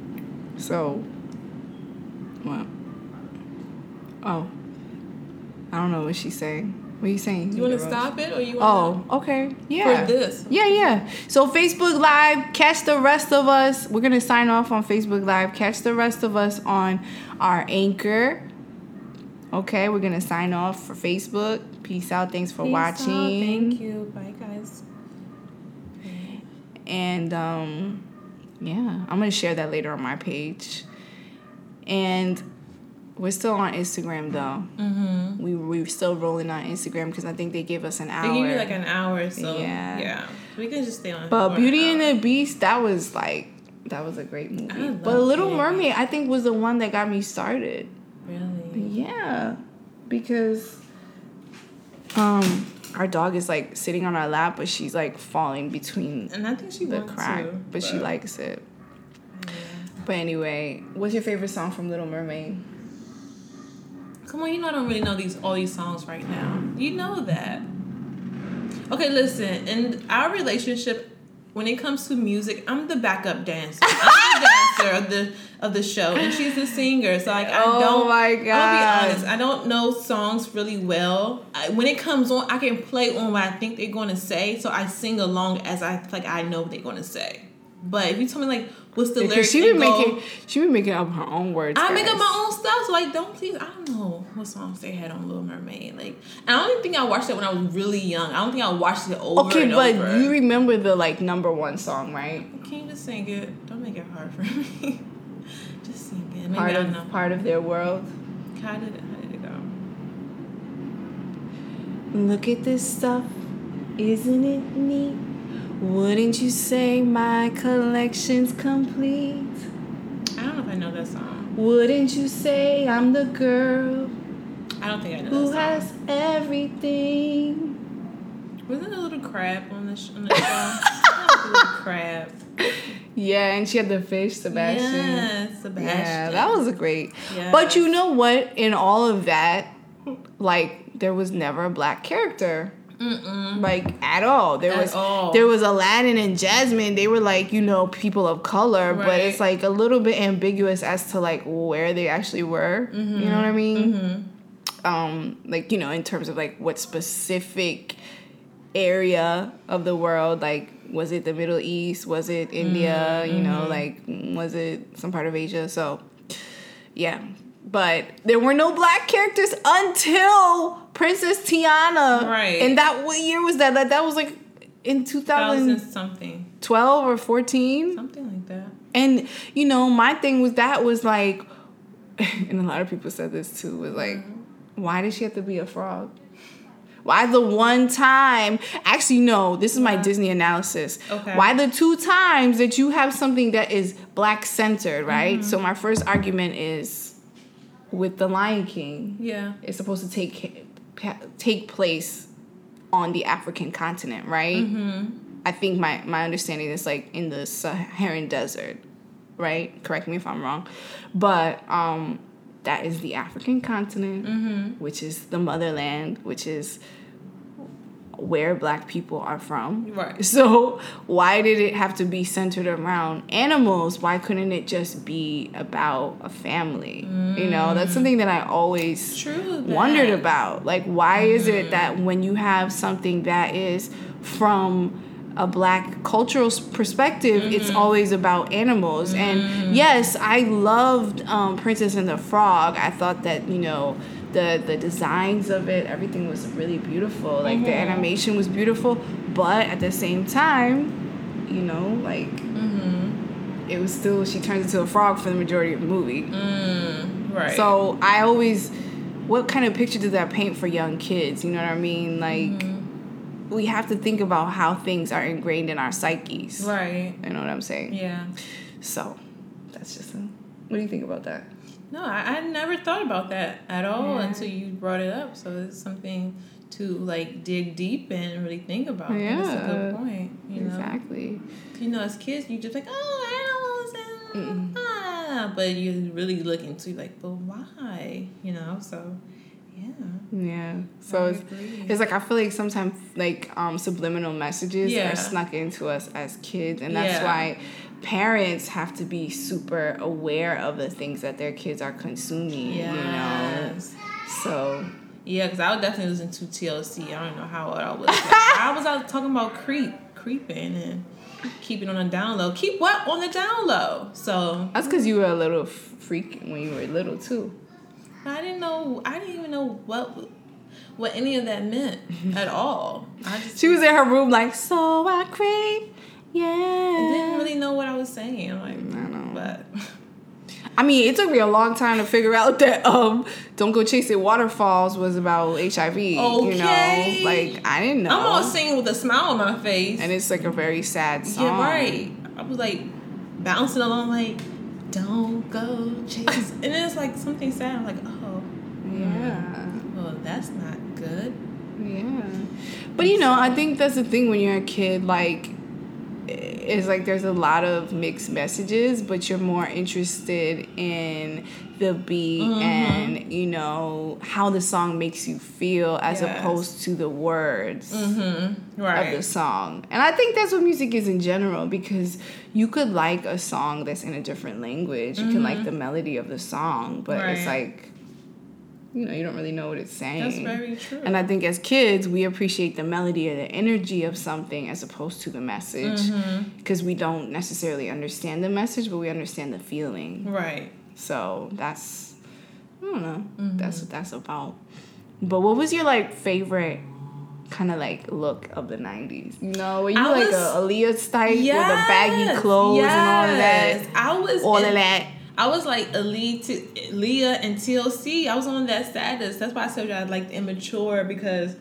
Speaker 1: So, what? Oh. I don't know what she's saying. What are you saying?
Speaker 2: You want to
Speaker 1: Rose?
Speaker 2: stop it or you want
Speaker 1: Oh, okay. Yeah.
Speaker 2: For this?
Speaker 1: Yeah, yeah. So Facebook Live, catch the rest of us. We're going to sign off on Facebook Live. Catch the rest of us on our Anchor. Okay, we're going to sign off for Facebook. Peace out. Thanks for
Speaker 2: Peace out.
Speaker 1: watching.
Speaker 2: Thank you. Bye, guys.
Speaker 1: And um yeah, I'm going to share that later on my page. And we're still on Instagram though.
Speaker 2: Mm-hmm.
Speaker 1: We we're still rolling on Instagram because I think they give us an hour.
Speaker 2: They give you like an hour, so
Speaker 1: Yeah.
Speaker 2: yeah. We can just stay on.
Speaker 1: But
Speaker 2: for
Speaker 1: Beauty
Speaker 2: an
Speaker 1: and
Speaker 2: hour.
Speaker 1: the Beast, that was like that was a great movie.
Speaker 2: I love
Speaker 1: But Little
Speaker 2: Beauty.
Speaker 1: Mermaid, I think, was the one that got me started.
Speaker 2: Really?
Speaker 1: Yeah, because um our dog is like sitting on our lap, but she's like falling between
Speaker 2: And I think she
Speaker 1: the
Speaker 2: wants
Speaker 1: crack,
Speaker 2: to,
Speaker 1: but she likes it. But anyway, what's your favorite song from Little Mermaid?
Speaker 2: Come on, you know I don't really know these all these songs right now. You know that. Okay, listen. In our relationship, when it comes to music, I'm the backup dancer. I'm the dancer of the of the show, and she's the singer. So like, I
Speaker 1: Oh
Speaker 2: don't.
Speaker 1: my God.
Speaker 2: I'll be honest. I don't know songs really well. I, when it comes on, I can play on what I think they're going to say, so I sing along as I like. I know what they're going to say. But if you tell me like what's the
Speaker 1: Because
Speaker 2: lyrics,
Speaker 1: she be
Speaker 2: and go,
Speaker 1: making she be making up her own words.
Speaker 2: I make
Speaker 1: guys.
Speaker 2: up my own stuff, so like, don't please. I don't know what songs they had on Little Mermaid. Like, and I don't even think I watched it when I was really young. I don't think I watched it over
Speaker 1: Okay,
Speaker 2: and
Speaker 1: but
Speaker 2: over.
Speaker 1: you remember the like number one song, right?
Speaker 2: Can you just sing it? Don't make it hard for me. Just sing it. Maybe
Speaker 1: Part
Speaker 2: I
Speaker 1: of
Speaker 2: know.
Speaker 1: part of their world.
Speaker 2: How did it, how did it go?
Speaker 1: Look at this stuff, isn't it neat? Wouldn't you say my collection's complete?
Speaker 2: I don't know if I know that song.
Speaker 1: Wouldn't you say I'm the girl
Speaker 2: I don't think I know
Speaker 1: who
Speaker 2: that
Speaker 1: has
Speaker 2: song.
Speaker 1: everything?
Speaker 2: Wasn't there a little crab on the, sh- on the show? A little crab.
Speaker 1: Yeah, and she had the fish, Sebastian.
Speaker 2: Yeah, Sebastian.
Speaker 1: Yeah, that was a great.
Speaker 2: Yes.
Speaker 1: But you know what? In all of that, like, there was never a black character.
Speaker 2: Mm-mm.
Speaker 1: Like, at all. There
Speaker 2: At
Speaker 1: was
Speaker 2: all.
Speaker 1: there was Aladdin and Jasmine. They were like, you know, people of color, but
Speaker 2: Right.
Speaker 1: it's like a little bit ambiguous as to like where they actually were.
Speaker 2: Mm-hmm.
Speaker 1: You know what I mean?
Speaker 2: Mm-hmm.
Speaker 1: Um, like, you know, in terms of like what specific area of the world, like, was it the Middle East? Was it India?
Speaker 2: Mm-hmm.
Speaker 1: You know, like, was it some part of Asia? So, yeah. But there were no black characters until Princess Tiana.
Speaker 2: Right.
Speaker 1: And that, what year was that? That, that was like in two thousand
Speaker 2: something.
Speaker 1: twelve or fourteen.
Speaker 2: Something like that.
Speaker 1: And, you know, my thing was that was like, and a lot of people said this too, was like, mm-hmm. why did she have to be a frog? Why the one time? Actually, no, this is my yeah. Disney analysis.
Speaker 2: Okay.
Speaker 1: Why the two times that you have something that is black centered, right?
Speaker 2: Mm-hmm.
Speaker 1: So my first argument is with The Lion King.
Speaker 2: Yeah.
Speaker 1: It's supposed to take take place on the African continent, right?
Speaker 2: Mm-hmm.
Speaker 1: I think my, my understanding is like in the Saharan desert, right? Correct me if I'm wrong. But um, that is the African continent,
Speaker 2: mm-hmm.
Speaker 1: which is the motherland, which is where black people are from.
Speaker 2: Right.
Speaker 1: So why did it have to be centered around animals? Why couldn't it just be about a family? Mm. You know, that's something that I always
Speaker 2: True
Speaker 1: wondered about. Like, why mm. is it that when you have something that is from a black cultural perspective, mm-hmm. it's always about animals? Mm. And yes, I loved um, Princess and the Frog. I thought that, you know, the the designs of it, everything was really beautiful. Like, mm-hmm. the animation was beautiful, but at the same time, you know, like, mm-hmm. it was still, she turns into a frog for the majority of the movie.
Speaker 2: Mm, right.
Speaker 1: So I always, what kind of picture did that paint for young kids? You know what I mean? Like, mm-hmm. we have to think about how things are ingrained in our psyches.
Speaker 2: Right.
Speaker 1: You know what I'm saying?
Speaker 2: Yeah.
Speaker 1: So, that's just a, what do you think about that?
Speaker 2: No, I, I never thought about that at all yeah. until you brought it up. So it's something to, like, dig deep in and really think about.
Speaker 1: Yeah.
Speaker 2: That's a good point. You
Speaker 1: exactly.
Speaker 2: know? You know, as kids, you just like, oh, animals and ah. But you really look into, like, but why? You know, so, yeah.
Speaker 1: Yeah. So it's, it's like, I feel like sometimes, like, um, subliminal messages
Speaker 2: yeah.
Speaker 1: are snuck into us as kids. And that's
Speaker 2: yeah.
Speaker 1: why parents have to be super aware of the things that their kids are consuming, yes. you know? So...
Speaker 2: yeah, because I would definitely listen to T L C. I don't know how I was. I was out talking about creep, creeping and keeping on the down low. Keep what on the down low? So...
Speaker 1: that's because you were a little freak when you were little, too.
Speaker 2: I didn't know... I didn't even know what... what any of that meant at all. I just...
Speaker 1: she was in her room like, so I creep... yeah.
Speaker 2: I didn't really know what I was saying. I'm like,
Speaker 1: I know.
Speaker 2: But
Speaker 1: I mean, it took me a long time to figure out that um, Don't Go Chasing Waterfalls was about H I V.
Speaker 2: Okay.
Speaker 1: You know? Like, I didn't know.
Speaker 2: I'm all singing with a smile on my face.
Speaker 1: And it's like a very sad song.
Speaker 2: Yeah, right. I was like bouncing along like, don't go chasing. And then it's like something sad. I'm like, oh.
Speaker 1: Yeah.
Speaker 2: Well, that's not good.
Speaker 1: Yeah. But, you know, I think that's the thing when you're a kid, like, it's like there's a lot of mixed messages, but you're more interested in the beat mm-hmm. and, you know, how the song makes you feel as yes. opposed to the words
Speaker 2: mm-hmm. right.
Speaker 1: of the song. And I think that's what music is in general, because you could like a song that's in a different language. You mm-hmm. can like the melody of the song, but right. it's like, you know, you don't really know what it's saying.
Speaker 2: That's very true.
Speaker 1: And I think as kids, we appreciate the melody or the energy of something as opposed to the message. Because mm-hmm. we don't necessarily understand the message, but we understand the feeling.
Speaker 2: Right.
Speaker 1: So that's, I don't know, mm-hmm. that's what that's about. But what was your, like, favorite kind of, like, look of the nineties? You know, were you, I like, was, a Aaliyah type yes, with the baggy clothes yes. and all of that?
Speaker 2: I was.
Speaker 1: All
Speaker 2: in,
Speaker 1: of that.
Speaker 2: I was like elite, Leah and T L C. I was on that status. That's why I said I liked immature, because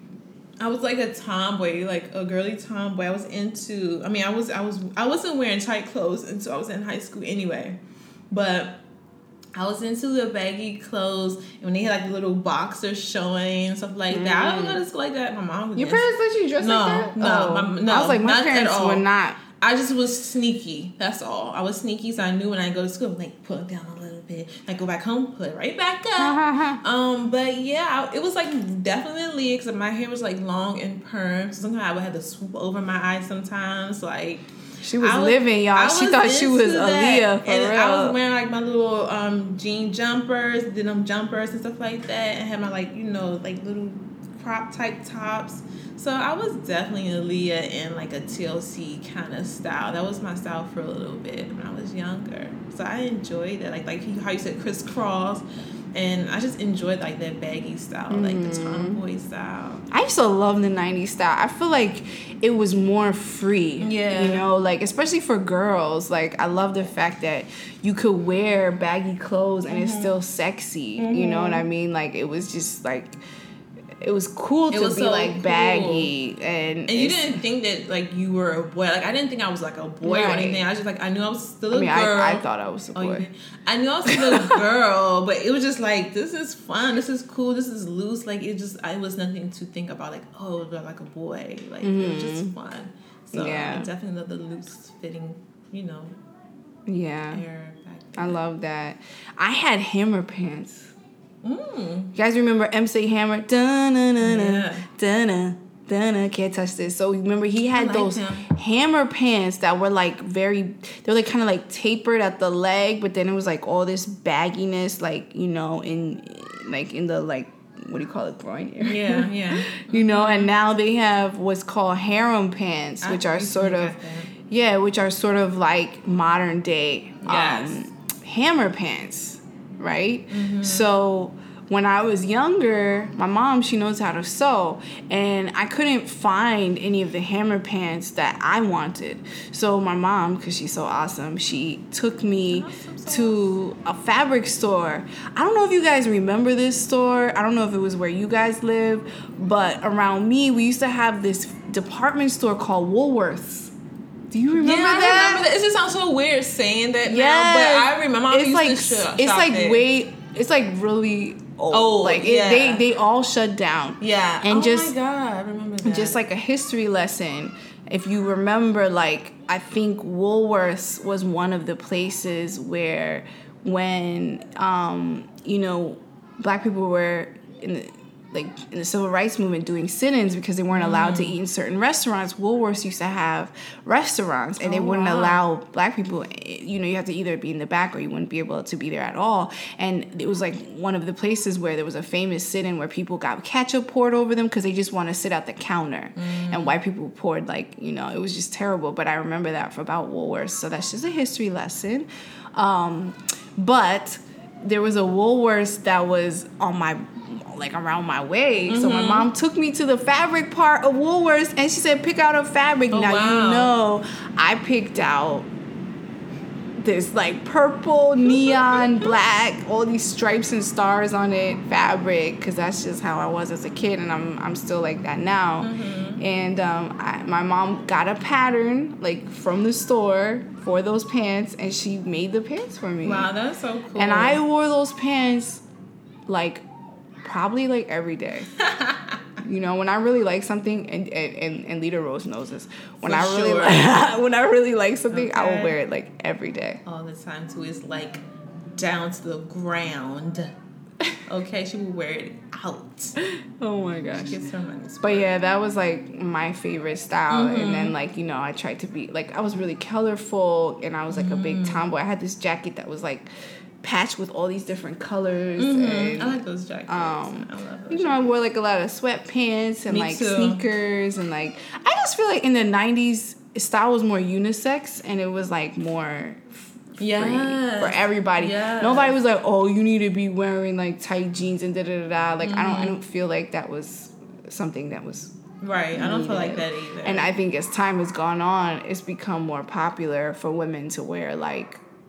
Speaker 2: I was like a tomboy, like a girly tomboy. I was into. I mean, I was, I was, I wasn't wearing tight clothes until I was in high school anyway, but I was into the baggy clothes, and when they had like little boxers showing and stuff like mm. that. I don't go to school like that. My mom was.
Speaker 1: Your parents let you dress
Speaker 2: no,
Speaker 1: like that?
Speaker 2: No,
Speaker 1: oh.
Speaker 2: my, no.
Speaker 1: I was like, my parents would not.
Speaker 2: I just was sneaky. That's all. I was sneaky, so I knew when I go to school, like pull it down a little bit. Like go back home, put it right back up. um, but yeah, it was like definitely because my hair was like long and perm. So sometimes I would have to swoop over my eyes. Sometimes, like
Speaker 1: she was, was living, y'all. She thought she was Aaliyah for
Speaker 2: and
Speaker 1: real.
Speaker 2: I was wearing like my little um jean jumpers, denim jumpers and stuff like that, and had my like you know like little crop type tops. So I was definitely Aaliyah in like a T L C kind of style. That was my style for a little bit when I was younger. So I enjoyed it. Like like how you said crisscross. And I just enjoyed like that baggy style, mm. like the tomboy style.
Speaker 1: I used to love the nineties style. I feel like it was more free.
Speaker 2: Yeah.
Speaker 1: You know, like especially for girls. Like I love the fact that you could wear baggy clothes and mm-hmm. it's still sexy. Mm-hmm. You know what I mean? Like it was just like it was cool to
Speaker 2: it was
Speaker 1: be
Speaker 2: so
Speaker 1: like
Speaker 2: cool.
Speaker 1: baggy and
Speaker 2: and you didn't think that like you were a boy. Like I didn't think I was like a boy right. or anything. I was just like I knew I was still a
Speaker 1: I mean,
Speaker 2: girl.
Speaker 1: I, I thought I was a boy.
Speaker 2: Oh, I knew I was still a girl, but it was just like this is fun. This is cool. This is loose. Like it just I was nothing to think about. Like oh, like a boy. Like mm-hmm. it was just fun. So yeah. I definitely love the loose fitting. You know.
Speaker 1: Yeah.
Speaker 2: Hair back then.
Speaker 1: I love that. I had hammer pants.
Speaker 2: Mm.
Speaker 1: You guys remember M C Hammer? Dun-na-na-na, dun-na, dun-na, can't touch this. So remember he had like those him. hammer pants that were like very, they were like kind of like tapered at the leg, but then it was like all this bagginess, like, you know, in like in the like, what do you call it, groin area?
Speaker 2: Yeah, yeah.
Speaker 1: You know, and now they have what's called harem pants, I which are sort of, yeah, which are sort of like modern day
Speaker 2: yes.
Speaker 1: um, hammer pants. Right?
Speaker 2: Mm-hmm.
Speaker 1: So when I was younger, my mom, she knows how to sew, and I couldn't find any of the hammer pants that I wanted. So my mom, because she's so awesome, she took me awesome, so to awesome. a fabric store. I don't know if you guys remember this store. I don't know if it was where you guys live, but around me, we used to have this department store called Woolworths. Do you remember
Speaker 2: yeah,
Speaker 1: that?
Speaker 2: I remember that. It just sounds so weird saying that
Speaker 1: yes.
Speaker 2: now, but I remember I
Speaker 1: it's
Speaker 2: used
Speaker 1: like,
Speaker 2: to shop
Speaker 1: It's like
Speaker 2: there.
Speaker 1: way, it's like really old.
Speaker 2: old
Speaker 1: like
Speaker 2: yeah.
Speaker 1: it, they they all shut down.
Speaker 2: Yeah.
Speaker 1: And
Speaker 2: oh
Speaker 1: just,
Speaker 2: my God, I remember that.
Speaker 1: Just like a history lesson. If you remember, like, I think Woolworths was one of the places where when, um, you know, black people were in the, like in the civil rights movement doing sit-ins because they weren't allowed mm. to eat in certain restaurants. Woolworths used to have restaurants and they oh, wouldn't wow. allow black people, you know, you have to either be in the back or you wouldn't be able to be there at all. And it was like one of the places where there was a famous sit-in where people got ketchup poured over them because they just want to sit at the counter mm. and white people poured like, you know, it was just terrible. But I remember that for about Woolworths. So that's just a history lesson. Um, but there was a Woolworths that was on my like around my way. Mm-hmm. So my mom took me to the fabric part of Woolworths and she said, pick out a fabric.
Speaker 2: Oh,
Speaker 1: now,
Speaker 2: wow.
Speaker 1: you know, I picked out this like purple, neon, black, all these stripes and stars on it fabric because that's just how I was as a kid and I'm I'm still like that now. Mm-hmm. And um, I, my mom got a pattern like from the store for those pants and she made the pants for me.
Speaker 2: Wow, that's so cool.
Speaker 1: And I wore those pants like probably like every day. You know, when I really like something, and and, and Lita Rose knows this. When
Speaker 2: For
Speaker 1: I really
Speaker 2: sure.
Speaker 1: like, when I really like something,
Speaker 2: okay.
Speaker 1: I will wear it like every day.
Speaker 2: All the time too. It's like down to the ground. Okay, she will wear it out.
Speaker 1: Oh my gosh.
Speaker 2: She gets her money.
Speaker 1: But yeah, that was like my favorite style.
Speaker 2: Mm-hmm.
Speaker 1: And then like, you know, I tried to be like I was really colorful and I was like mm. a big tomboy. I had this jacket that was like patched with all these different colors.
Speaker 2: Mm-hmm.
Speaker 1: And,
Speaker 2: I like those jackets.
Speaker 1: Um,
Speaker 2: I love those
Speaker 1: you know,
Speaker 2: jackets.
Speaker 1: I wore like a lot of sweatpants and
Speaker 2: Me
Speaker 1: like
Speaker 2: too.
Speaker 1: sneakers and like I just feel like in the nineties style was more unisex and it was like more free
Speaker 2: yes.
Speaker 1: for everybody.
Speaker 2: Yes.
Speaker 1: Nobody was like, oh, you need to be wearing like tight jeans and da da da da. Like mm-hmm. I don't, I don't feel like that was something that was
Speaker 2: right.
Speaker 1: needed.
Speaker 2: I don't feel like that either.
Speaker 1: And I think as time has gone on, it's become more popular for women to wear like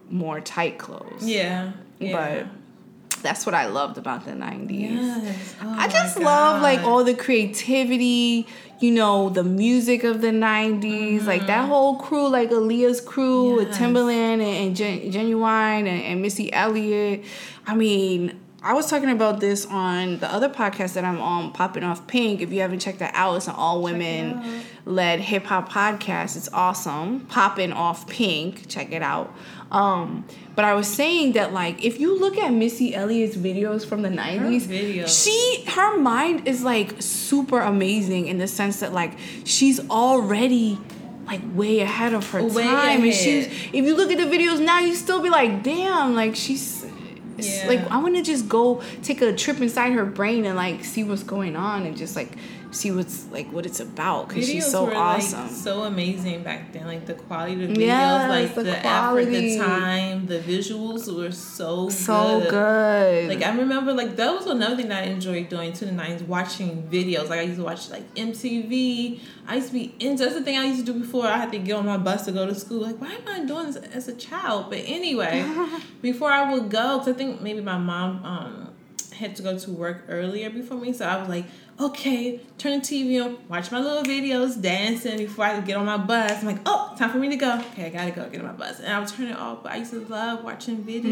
Speaker 1: more tight clothes.
Speaker 2: Yeah. yeah.
Speaker 1: But that's what I loved about the nineties.
Speaker 2: Yes. Oh
Speaker 1: I just
Speaker 2: my
Speaker 1: love like
Speaker 2: God.
Speaker 1: all the creativity, you know, the music of the nineties, mm-hmm. like that whole crew, like Aaliyah's crew yes. with Timbaland and, and Gen- Genuine and, and Missy Elliott. I mean, I was talking about this on the other podcast that I'm on, Popping Off Pink. If you haven't checked that out, it's an all-women-led hip-hop podcast. It's awesome. Popping Off Pink. Check it out. Um, but I was saying that, like, if you look at Missy Elliott's videos from the nineties,
Speaker 2: her videos.
Speaker 1: she, her mind is, like, super amazing in the sense that, like, she's already... like way ahead of her
Speaker 2: way
Speaker 1: time,
Speaker 2: ahead.
Speaker 1: and she's. If you look at the videos now, you still be like, damn, like she's. Yeah. Like I want to just go take a trip inside her brain and like see what's going on and just like see what's like what it's about because she's so
Speaker 2: were,
Speaker 1: awesome,
Speaker 2: like, so amazing back then. Like the quality of the videos,
Speaker 1: yes,
Speaker 2: like
Speaker 1: the,
Speaker 2: the
Speaker 1: quality.
Speaker 2: effort, the time, the visuals were so
Speaker 1: so
Speaker 2: good.
Speaker 1: good.
Speaker 2: Like I remember, like that was another thing that I enjoyed doing too. The nineties, watching videos. Like I used to watch like M T V. I used to be into. That's the thing I used to do before I had to get on my bus to go to school. Like why am I doing this as a child? But anyway, before I would go, because I think maybe my mom um had to go to work earlier before me, so I was like, okay, turn the T V on, watch my little videos, dancing before I get on my bus. I'm like, oh, time for me to go. Okay, I gotta go get on my bus. And I would turn it off, but I used to love watching videos.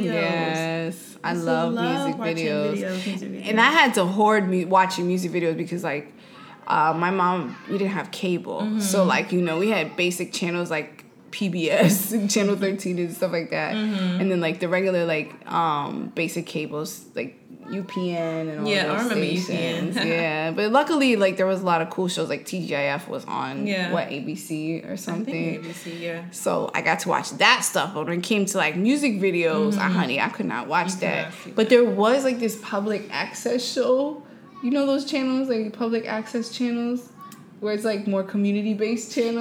Speaker 1: Yes, I, I love, love music videos.
Speaker 2: videos, music videos.
Speaker 1: And I had to hoard me watching music videos because, like, uh, my mom, we didn't have cable. Mm-hmm. So, like, you know, we had basic channels like P B S and Channel thirteen and stuff like that. Mm-hmm. And then, like, the regular, like, um, basic cables, like, U P N and all
Speaker 2: yeah,
Speaker 1: those
Speaker 2: I remember
Speaker 1: stations.
Speaker 2: U P N.
Speaker 1: Yeah, but luckily, like there was a lot of cool shows. Like T G I F was on
Speaker 2: yeah.
Speaker 1: what A B C or something.
Speaker 2: I think A B C, yeah.
Speaker 1: So I got to watch that stuff. But when it came to like music videos, mm-hmm. uh, honey, I could not watch
Speaker 2: you
Speaker 1: that. But there was like this public access show. You know those channels, like public access channels, where it's like more community based channels.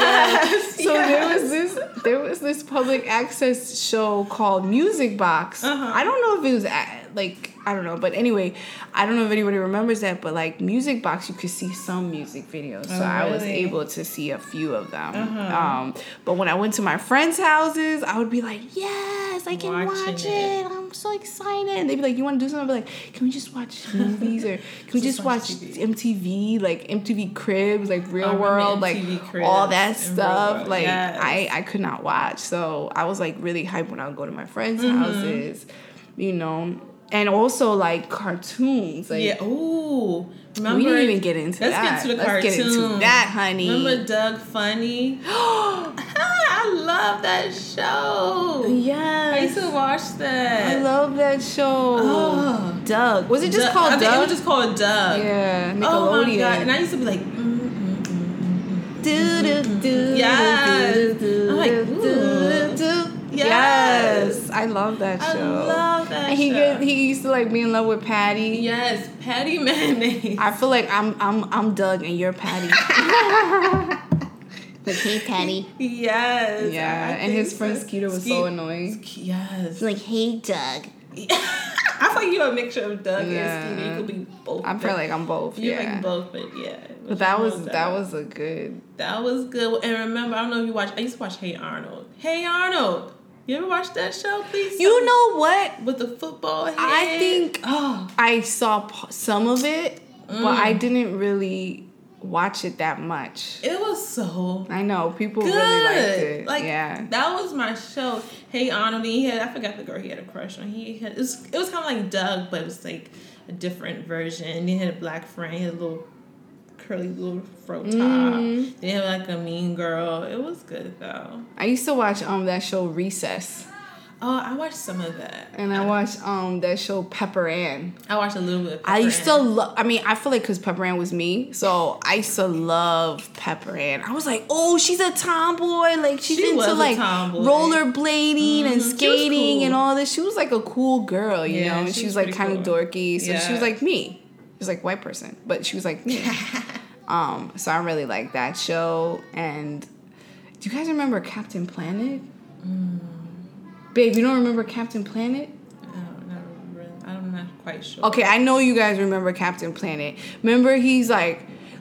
Speaker 2: Yes.
Speaker 1: Yeah. So
Speaker 2: yes.
Speaker 1: there was this there was this public access show called Music Box.
Speaker 2: Uh-huh.
Speaker 1: I don't know if it was at, like I don't know, but anyway, I don't know if anybody remembers that, but like Music Box, you could see some music videos, so
Speaker 2: oh, really?
Speaker 1: I was able to see a few of them.
Speaker 2: Uh-huh.
Speaker 1: Um, but when I went to my friends' houses, I would be like, "Yes, I can
Speaker 2: Watching
Speaker 1: watch it.
Speaker 2: it.
Speaker 1: I'm so excited!" And they'd be like, "You want to do something?" I'd be like, "Can we just watch movies or can we just, just watch, watch M T V, like M T V Cribs, like Real World, like all that stuff?" Like
Speaker 2: yes.
Speaker 1: I, I could not watch, so I was like really hyped when I would go to my friends'
Speaker 2: mm-hmm.
Speaker 1: houses, you know. And also, like, cartoons. Like,
Speaker 2: yeah, ooh. Remember,
Speaker 1: we didn't even get into
Speaker 2: let's
Speaker 1: that.
Speaker 2: Let's get to the
Speaker 1: let's
Speaker 2: cartoons.
Speaker 1: Let's get into that, honey.
Speaker 2: Remember Doug Funny? I love that show.
Speaker 1: Yes.
Speaker 2: I used to watch that.
Speaker 1: I love that show.
Speaker 2: Oh.
Speaker 1: Doug. Was it just
Speaker 2: Doug,
Speaker 1: called
Speaker 2: I
Speaker 1: Doug?
Speaker 2: think it was just called Doug.
Speaker 1: Yeah, Nickelodeon.
Speaker 2: Oh, my God. And I used to be like, mm, mm, mm, mm,
Speaker 1: do, do, do,
Speaker 2: yes.
Speaker 1: do, do,
Speaker 2: I'm like,
Speaker 1: do, do, do.
Speaker 2: Yes.
Speaker 1: yes, I love that show.
Speaker 2: I love that
Speaker 1: and he
Speaker 2: show.
Speaker 1: Get, he used to like be in love with Patty.
Speaker 2: Yes, Patty Mayonnaise.
Speaker 1: I feel like I'm I'm I'm Doug and you're Patty. Like, hey, Patty.
Speaker 2: Yes.
Speaker 1: Yeah, and his friend so. Skeeter was Ske- so annoying.
Speaker 2: Yes.
Speaker 1: Like, hey, Doug.
Speaker 2: I feel like you're a mixture of Doug
Speaker 1: yeah.
Speaker 2: and Skeeter. You could be both.
Speaker 1: I feel like I'm both.
Speaker 2: You're
Speaker 1: yeah.
Speaker 2: like both, but yeah.
Speaker 1: But that was that was a good.
Speaker 2: That was good. And remember, I don't know if you watch. I used to watch Hey Arnold. Hey Arnold. You ever watch that show, please?
Speaker 1: You know what?
Speaker 2: With the football head?
Speaker 1: I think oh. I saw some of it, mm. but I didn't really watch it that much.
Speaker 2: It was so
Speaker 1: I know. People
Speaker 2: good.
Speaker 1: really liked it.
Speaker 2: Like,
Speaker 1: yeah.
Speaker 2: That was my show. Hey Arnold. He had, I forgot the girl he had a crush on. He had, it was, it was kind of like Doug, but it was like a different version. And he had a black friend. He had a little curly little fro top. Mm. They had like a mean girl. It was good though.
Speaker 1: I used to watch um that show Recess.
Speaker 2: Oh, I watched some of that.
Speaker 1: And I watched um that show Pepper Ann.
Speaker 2: I watched a little bit of Pepper
Speaker 1: I used
Speaker 2: Ann.
Speaker 1: to love, I mean, I feel like because Pepper Ann was me, so I used to love Pepper Ann. I was like, oh, she's a tomboy. Like, she's
Speaker 2: she
Speaker 1: into like rollerblading
Speaker 2: mm-hmm.
Speaker 1: and skating
Speaker 2: cool.
Speaker 1: and all this. She was like a cool girl, you
Speaker 2: yeah,
Speaker 1: know? And she, she was, was like kind of
Speaker 2: cool.
Speaker 1: dorky. So
Speaker 2: yeah.
Speaker 1: she was like me. She was like white person, but she was like me. um, So I really like that show. And do you guys remember Captain Planet?
Speaker 2: Mm.
Speaker 1: Babe, you don't remember Captain Planet?
Speaker 2: No, not really. I'm not quite sure.
Speaker 1: Okay, I know you guys remember Captain Planet. Remember, he's like,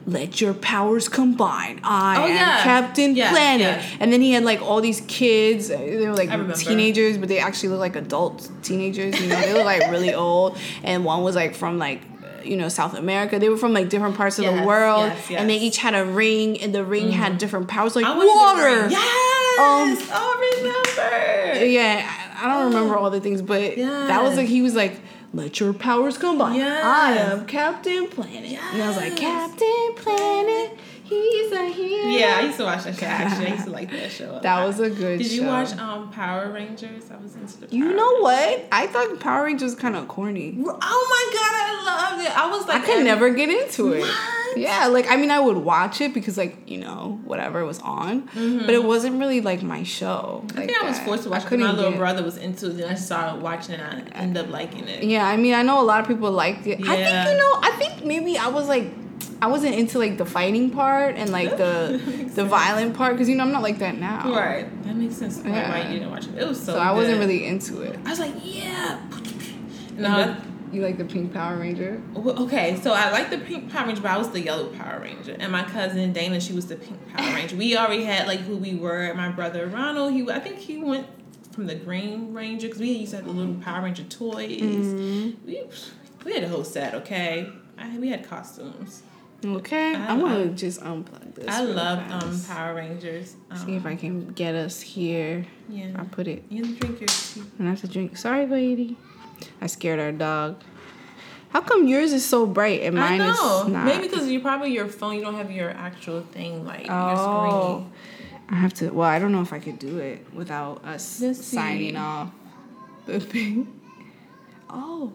Speaker 1: let your powers combine. I
Speaker 2: Oh,
Speaker 1: am
Speaker 2: yeah.
Speaker 1: Captain
Speaker 2: Yes,
Speaker 1: Planet.
Speaker 2: yes.
Speaker 1: And then he had like all these kids. They were like
Speaker 2: I remember.
Speaker 1: teenagers, but they actually look like adult teenagers. You know, they look like really old. And one was like from like, you know, South America. They were from like different parts of
Speaker 2: Yes,
Speaker 1: the world.
Speaker 2: yes, yes.
Speaker 1: And they each had a ring, and the ring mm. had different powers, like
Speaker 2: I wanted
Speaker 1: water.
Speaker 2: the ring. Yes. Um, oh, remember.
Speaker 1: Yeah, I, I don't oh. remember all the things, but
Speaker 2: yes.
Speaker 1: that was like, he was like, let your powers combine.
Speaker 2: Yes.
Speaker 1: I am Captain Planet. Yes. And I was like, Captain Planet, he's a hero.
Speaker 2: Yeah, I used to watch that show, actually. I used to like that show.
Speaker 1: That
Speaker 2: lot.
Speaker 1: was a good
Speaker 2: Did
Speaker 1: show.
Speaker 2: Did you watch um, Power Rangers? I was into the Power
Speaker 1: You know
Speaker 2: Rangers.
Speaker 1: what? I thought Power Rangers was kind of corny.
Speaker 2: Oh my God, I loved it. I was like...
Speaker 1: I could
Speaker 2: every-
Speaker 1: never get into it.
Speaker 2: What?
Speaker 1: Yeah, like, I mean, I would watch it because, like, you know, whatever was on. Mm-hmm. But it wasn't really, like, my show.
Speaker 2: I
Speaker 1: like
Speaker 2: think
Speaker 1: that.
Speaker 2: I was forced to watch it. My little brother was into it, and I started watching it, and I ended up liking it.
Speaker 1: Yeah, I mean, I know a lot of people liked it.
Speaker 2: Yeah.
Speaker 1: I think, you know, I think maybe I was, like, I wasn't into, like, the fighting part and, like, the the violent part. Because, you know, I'm not like that now.
Speaker 2: Right. That makes sense. Yeah. Why you didn't watch it. It was so
Speaker 1: So I
Speaker 2: good.
Speaker 1: wasn't really into it.
Speaker 2: I was like, yeah.
Speaker 1: No. You like the pink Power Ranger?
Speaker 2: Okay, so I like the pink Power Ranger, but I was the yellow Power Ranger. And my cousin Dana, she was the pink Power Ranger. We already had like who we were. My brother Ronald, he I think he went from the Green Ranger because we used to have the little Power Ranger toys. Mm-hmm. We we had a whole set. Okay, I, we had costumes.
Speaker 1: Okay, I, I'm gonna just unplug this.
Speaker 2: I love um
Speaker 1: Power
Speaker 2: Rangers. Um,
Speaker 1: See if I can get us here.
Speaker 2: Yeah,
Speaker 1: I put it.
Speaker 2: You have to drink your tea.
Speaker 1: I have to drink. Sorry, lady. I scared our dog. How come yours is so bright and mine
Speaker 2: I know.
Speaker 1: is not?
Speaker 2: Maybe because you probably your phone. You don't have your actual thing like
Speaker 1: oh,
Speaker 2: your screen.
Speaker 1: I have to. Well, I don't know if I could do it without us
Speaker 2: Let's
Speaker 1: signing
Speaker 2: see.
Speaker 1: off. The thing. Oh.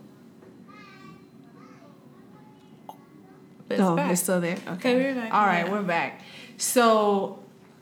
Speaker 2: It's
Speaker 1: oh,
Speaker 2: back.
Speaker 1: it's still there. Okay,
Speaker 2: Okay, we're back.
Speaker 1: All right,
Speaker 2: Yeah.
Speaker 1: we're back. So,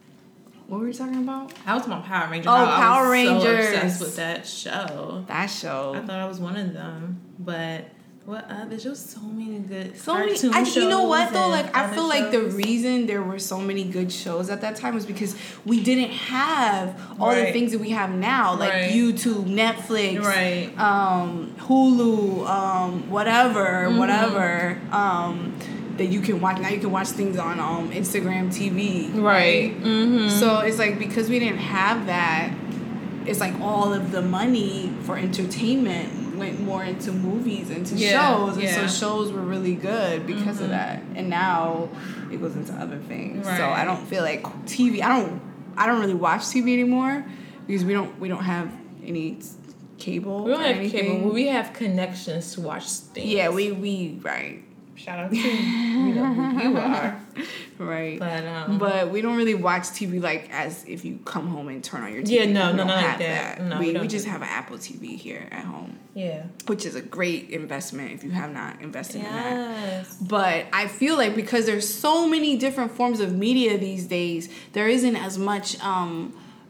Speaker 1: what were we talking about?
Speaker 2: I was my Power Ranger.
Speaker 1: Oh,
Speaker 2: I
Speaker 1: Power
Speaker 2: was
Speaker 1: Rangers.
Speaker 2: So obsessed with that show.
Speaker 1: That show.
Speaker 2: I thought I was one of them, but what other? There's just so many good
Speaker 1: So many.
Speaker 2: cartoon
Speaker 1: I,
Speaker 2: shows.
Speaker 1: you know what though?
Speaker 2: and
Speaker 1: Like I
Speaker 2: other
Speaker 1: feel like the
Speaker 2: shows.
Speaker 1: reason there were so many good shows at that time was because we didn't have all the
Speaker 2: Right.
Speaker 1: things that we have now, like
Speaker 2: Right.
Speaker 1: YouTube, Netflix,
Speaker 2: Right.
Speaker 1: um, Hulu, um, whatever,
Speaker 2: Mm-hmm.
Speaker 1: whatever. Um, that you can watch now. You can watch things on um, Instagram T V.
Speaker 2: Right. Mm-hmm.
Speaker 1: So it's like because we didn't have that, it's like all of the money for entertainment went more into movies, into
Speaker 2: Yeah,
Speaker 1: shows, and
Speaker 2: yeah.
Speaker 1: so shows were really good because
Speaker 2: Mm-hmm.
Speaker 1: of that. And now it goes into other things. So
Speaker 2: Right.
Speaker 1: I don't feel like T V. I don't. I don't really watch T V anymore because we don't. We don't have any cable.
Speaker 2: We don't
Speaker 1: or
Speaker 2: have
Speaker 1: anything.
Speaker 2: cable, but we have connections to watch things.
Speaker 1: Yeah, we we right.
Speaker 2: Shout out to you know who you are.
Speaker 1: Right.
Speaker 2: But um
Speaker 1: But we don't really watch T V like as if you come home and turn on your T V.
Speaker 2: Yeah, no,
Speaker 1: we
Speaker 2: no,
Speaker 1: don't
Speaker 2: not like
Speaker 1: have
Speaker 2: that. No,
Speaker 1: we
Speaker 2: we don't
Speaker 1: we
Speaker 2: do
Speaker 1: just
Speaker 2: that.
Speaker 1: have an Apple T V here at home,
Speaker 2: yeah.
Speaker 1: which is a great investment if you have not invested in that.
Speaker 2: Yes.
Speaker 1: But I feel like because there's so many different forms of media these days, there isn't as much um,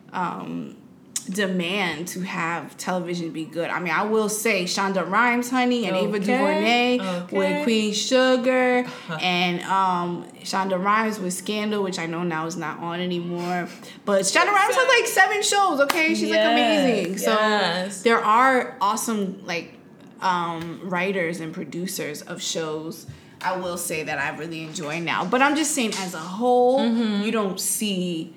Speaker 1: um, demand to have television be good. I mean, I will say Shonda Rhimes, honey, and Ava
Speaker 2: Okay,
Speaker 1: DuVernay
Speaker 2: okay.
Speaker 1: with Queen Sugar, and um, Shonda Rhimes with Scandal, which I know now is not on anymore. But Shonda Rhimes has like seven shows. Okay, she's like
Speaker 2: Yes,
Speaker 1: amazing. So
Speaker 2: yes.
Speaker 1: there are awesome like um, writers and producers of shows. I will say that I really enjoy now, but I'm just saying as a whole,
Speaker 2: Mm-hmm.
Speaker 1: you don't see.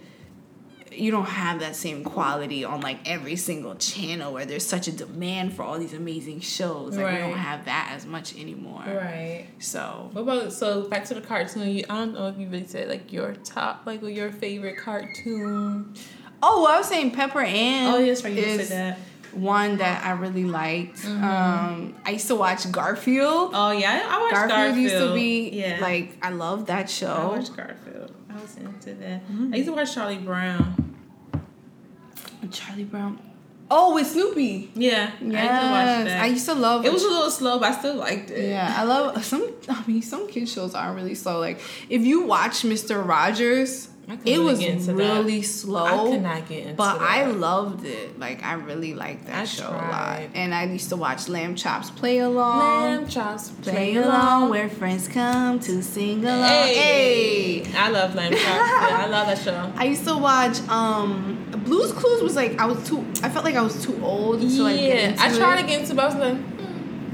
Speaker 1: You don't have that same quality on like every single channel where there's such a demand for all these amazing shows. Like we
Speaker 2: Right.
Speaker 1: don't have that as much anymore.
Speaker 2: Right.
Speaker 1: So
Speaker 2: What about so back to the cartoon? You, I don't know if you really said like your top, like your favorite cartoon.
Speaker 1: oh, well, I was saying Pepper Ann.
Speaker 2: Oh, yes, right. You
Speaker 1: is
Speaker 2: said that.
Speaker 1: one that I really liked.
Speaker 2: Mm-hmm.
Speaker 1: Um, I used to watch Garfield.
Speaker 2: Oh yeah, I watched
Speaker 1: Garfield,
Speaker 2: Garfield.
Speaker 1: used to be
Speaker 2: yeah.
Speaker 1: like I love that
Speaker 2: I
Speaker 1: show.
Speaker 2: watched Garfield. I was into that.
Speaker 1: Mm-hmm.
Speaker 2: I used to watch Charlie Brown.
Speaker 1: Charlie Brown. Oh, with Snoopy.
Speaker 2: Yeah, I used to watch
Speaker 1: Yes,
Speaker 2: that.
Speaker 1: I used to love.
Speaker 2: it was a little slow, but I still liked it.
Speaker 1: Yeah, I love some. I mean, some kids shows are really slow. Like if you watch Mister Rogers,
Speaker 2: I couldn't
Speaker 1: it
Speaker 2: really
Speaker 1: was
Speaker 2: get into
Speaker 1: really
Speaker 2: that.
Speaker 1: slow.
Speaker 2: I could not get into
Speaker 1: But
Speaker 2: that.
Speaker 1: I loved it. Like I really liked that
Speaker 2: I
Speaker 1: show a lot.
Speaker 2: tried.
Speaker 1: And I used to watch Lamb Chops Play Along.
Speaker 2: Lamb chops,
Speaker 1: Play along where friends come to sing along.
Speaker 2: Hey.
Speaker 1: Hey.
Speaker 2: I love Lamb chops. Yeah, I love that show.
Speaker 1: I used to watch um Blue's Clues was like I was too I felt like I was too old to like get
Speaker 2: Yeah,
Speaker 1: into
Speaker 2: I tried
Speaker 1: it.
Speaker 2: to get into, but I was like, hmm,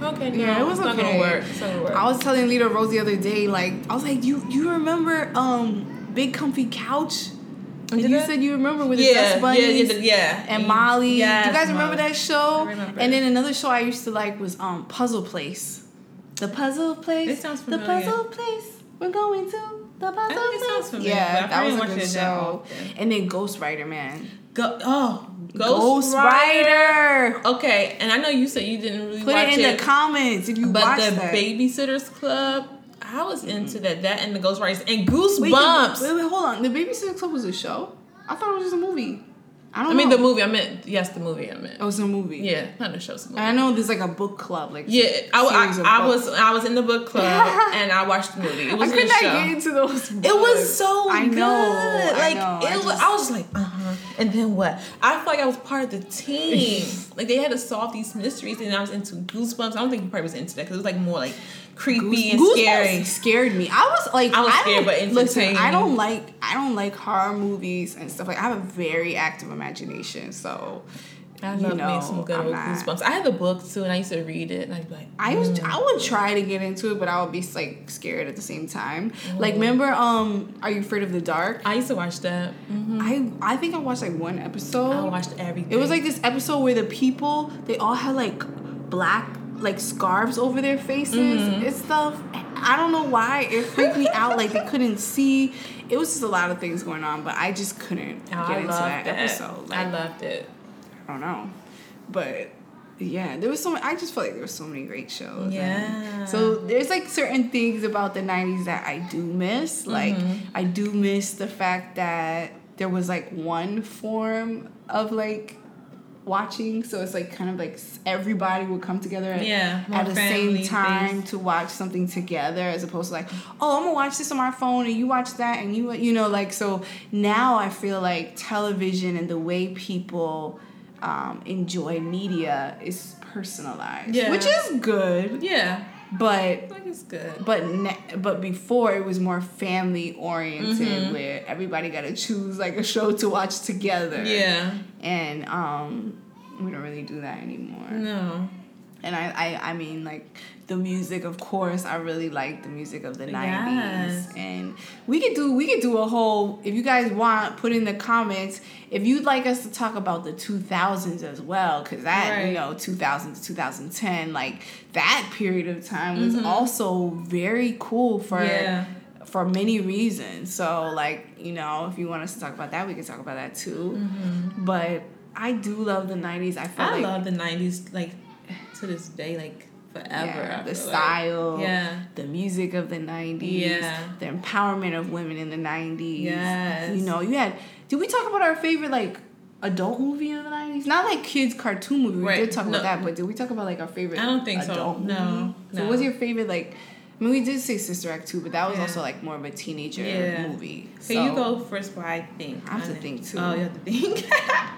Speaker 2: Okay, no,
Speaker 1: Yeah, it was
Speaker 2: it's not
Speaker 1: okay.
Speaker 2: gonna work. It's not gonna work.
Speaker 1: I was telling Lita Rose the other day, like, I was like, you you remember um Big Comfy Couch? And
Speaker 2: Did
Speaker 1: you
Speaker 2: I?
Speaker 1: said you remember with the
Speaker 2: yeah,
Speaker 1: Dust Bunnies
Speaker 2: yeah, yeah, the- yeah.
Speaker 1: and Molly.
Speaker 2: Yes,
Speaker 1: Do you guys remember
Speaker 2: Molly.
Speaker 1: that show?
Speaker 2: I remember.
Speaker 1: And then another show I used to like was um Puzzle Place. The Puzzle Place.
Speaker 2: It sounds
Speaker 1: The
Speaker 2: familiar.
Speaker 1: Puzzle Place. We're going to the Puzzle
Speaker 2: I think it
Speaker 1: Place.
Speaker 2: sounds familiar,
Speaker 1: Yeah,
Speaker 2: but I
Speaker 1: that was a
Speaker 2: probably
Speaker 1: good
Speaker 2: watched it that
Speaker 1: show.
Speaker 2: often.
Speaker 1: And then Ghost Rider, man.
Speaker 2: Go, oh,
Speaker 1: Ghost,
Speaker 2: Ghost,
Speaker 1: Rider.
Speaker 2: Okay, and I know you said you didn't really
Speaker 1: Put
Speaker 2: watch
Speaker 1: it in
Speaker 2: it,
Speaker 1: the comments if you
Speaker 2: but
Speaker 1: watched
Speaker 2: the
Speaker 1: that.
Speaker 2: Babysitters Club, I was into that. That and the Ghost Riders and
Speaker 1: Wait,
Speaker 2: Goosebumps.
Speaker 1: the- wait, wait, hold on. The Babysitter Club was a show? I thought it was just a movie. I don't
Speaker 2: I mean,
Speaker 1: know.
Speaker 2: the movie. I meant yes, the movie. I meant.
Speaker 1: It was a movie.
Speaker 2: Yeah, not a show. It's a movie.
Speaker 1: And I know there's like a book club, like
Speaker 2: Yeah, I,
Speaker 1: series of
Speaker 2: I, I
Speaker 1: books.
Speaker 2: was I was in the book club and I watched the movie. It
Speaker 1: I
Speaker 2: wasn't
Speaker 1: could
Speaker 2: a
Speaker 1: not
Speaker 2: show.
Speaker 1: get into those. Books.
Speaker 2: It was so
Speaker 1: I
Speaker 2: good.
Speaker 1: know. I
Speaker 2: Like
Speaker 1: know.
Speaker 2: it
Speaker 1: I
Speaker 2: was.
Speaker 1: just-
Speaker 2: I was like, uh huh. And then what? I feel like I was part of the team. Like they had to solve these mysteries, and I was into Goosebumps. I don't think you probably was into that because it was like more like creepy and
Speaker 1: Goosebumps
Speaker 2: scary.
Speaker 1: Scared me. I was like,
Speaker 2: I was
Speaker 1: I
Speaker 2: scared,
Speaker 1: don't,
Speaker 2: but
Speaker 1: listen. I
Speaker 2: entertaining.
Speaker 1: don't like. I don't like horror movies and stuff like. I have a very active imagination, so.
Speaker 2: I
Speaker 1: you
Speaker 2: love
Speaker 1: know,
Speaker 2: me some good
Speaker 1: I'm
Speaker 2: old
Speaker 1: not-
Speaker 2: Goosebumps. I had the book too, and I used to read it, and I'd be like,
Speaker 1: I was
Speaker 2: mm.
Speaker 1: I would try to get into it, but I would be like scared at the same time.
Speaker 2: Mm.
Speaker 1: Like, remember, um, Are You Afraid of the Dark?
Speaker 2: I used to watch that. Mm-hmm.
Speaker 1: I I think I watched like one episode.
Speaker 2: I watched everything.
Speaker 1: It was like this episode where the people they all had like black like scarves over their faces
Speaker 2: Mm-hmm.
Speaker 1: and stuff. I don't know why it freaked me out. Like they couldn't see. It was just a lot of things going on, but I just couldn't
Speaker 2: Oh,
Speaker 1: get
Speaker 2: I
Speaker 1: into
Speaker 2: loved
Speaker 1: that,
Speaker 2: that
Speaker 1: episode. Like,
Speaker 2: I loved it.
Speaker 1: I don't know, but yeah, there was so. I just feel like there were so many great shows.
Speaker 2: Yeah.
Speaker 1: And so there's like certain things about the nineties that I do miss. Like
Speaker 2: Mm-hmm.
Speaker 1: I do miss the fact that there was like one form of like watching, so it's like kind of like everybody would come together at,
Speaker 2: Yeah, more
Speaker 1: at the same
Speaker 2: family
Speaker 1: time
Speaker 2: things.
Speaker 1: to watch something together, as opposed to like, oh, I'm gonna watch this on my phone and you watch that and you you know like. So now I feel like television and the way people um, enjoy media is personalized,
Speaker 2: Yeah.
Speaker 1: which is good,
Speaker 2: Yeah,
Speaker 1: but
Speaker 2: I think it's good.
Speaker 1: but ne- but before it was more family oriented,
Speaker 2: Mm-hmm.
Speaker 1: where everybody got to choose like a show to watch together.
Speaker 2: Yeah,
Speaker 1: And um, we don't really do that anymore.
Speaker 2: no.
Speaker 1: And I, I, I mean, like, the music, of course, I really like the music of the nineties.
Speaker 2: Yes.
Speaker 1: And we could do we could do a whole, if you guys want, put in the comments if you'd like us to talk about the two thousands as well, because that,
Speaker 2: Right.
Speaker 1: you know, two thousand to two thousand ten, like, that period of time was
Speaker 2: Mm-hmm.
Speaker 1: also very cool for
Speaker 2: Yeah.
Speaker 1: for many reasons. So, like, you know, if you want us to talk about that, we can talk about that too.
Speaker 2: Mm-hmm.
Speaker 1: But I do love the nineties. I feel
Speaker 2: I
Speaker 1: like
Speaker 2: love the nineties, like to this day, like forever.
Speaker 1: yeah,
Speaker 2: I
Speaker 1: the
Speaker 2: feel
Speaker 1: style,
Speaker 2: like. Yeah.
Speaker 1: the music of the nineties,
Speaker 2: Yeah.
Speaker 1: the empowerment of women in the nineties.
Speaker 2: Yes.
Speaker 1: You know, you had, did we talk about our favorite, like, adult movie in the nineties? Not like kids' cartoon movie. We
Speaker 2: Right.
Speaker 1: did talk
Speaker 2: No.
Speaker 1: about that, but did we talk about, like, our favorite
Speaker 2: I don't think so.
Speaker 1: adult movie?
Speaker 2: No.
Speaker 1: So
Speaker 2: No.
Speaker 1: what's your favorite, like, I mean, we did say Sister Act two, but that was
Speaker 2: Yeah.
Speaker 1: also, like, more of a teenager
Speaker 2: Yeah.
Speaker 1: movie.
Speaker 2: So,
Speaker 1: So
Speaker 2: you go first while I think.
Speaker 1: I have
Speaker 2: on
Speaker 1: to
Speaker 2: it.
Speaker 1: think, too.
Speaker 2: Oh, you have to think.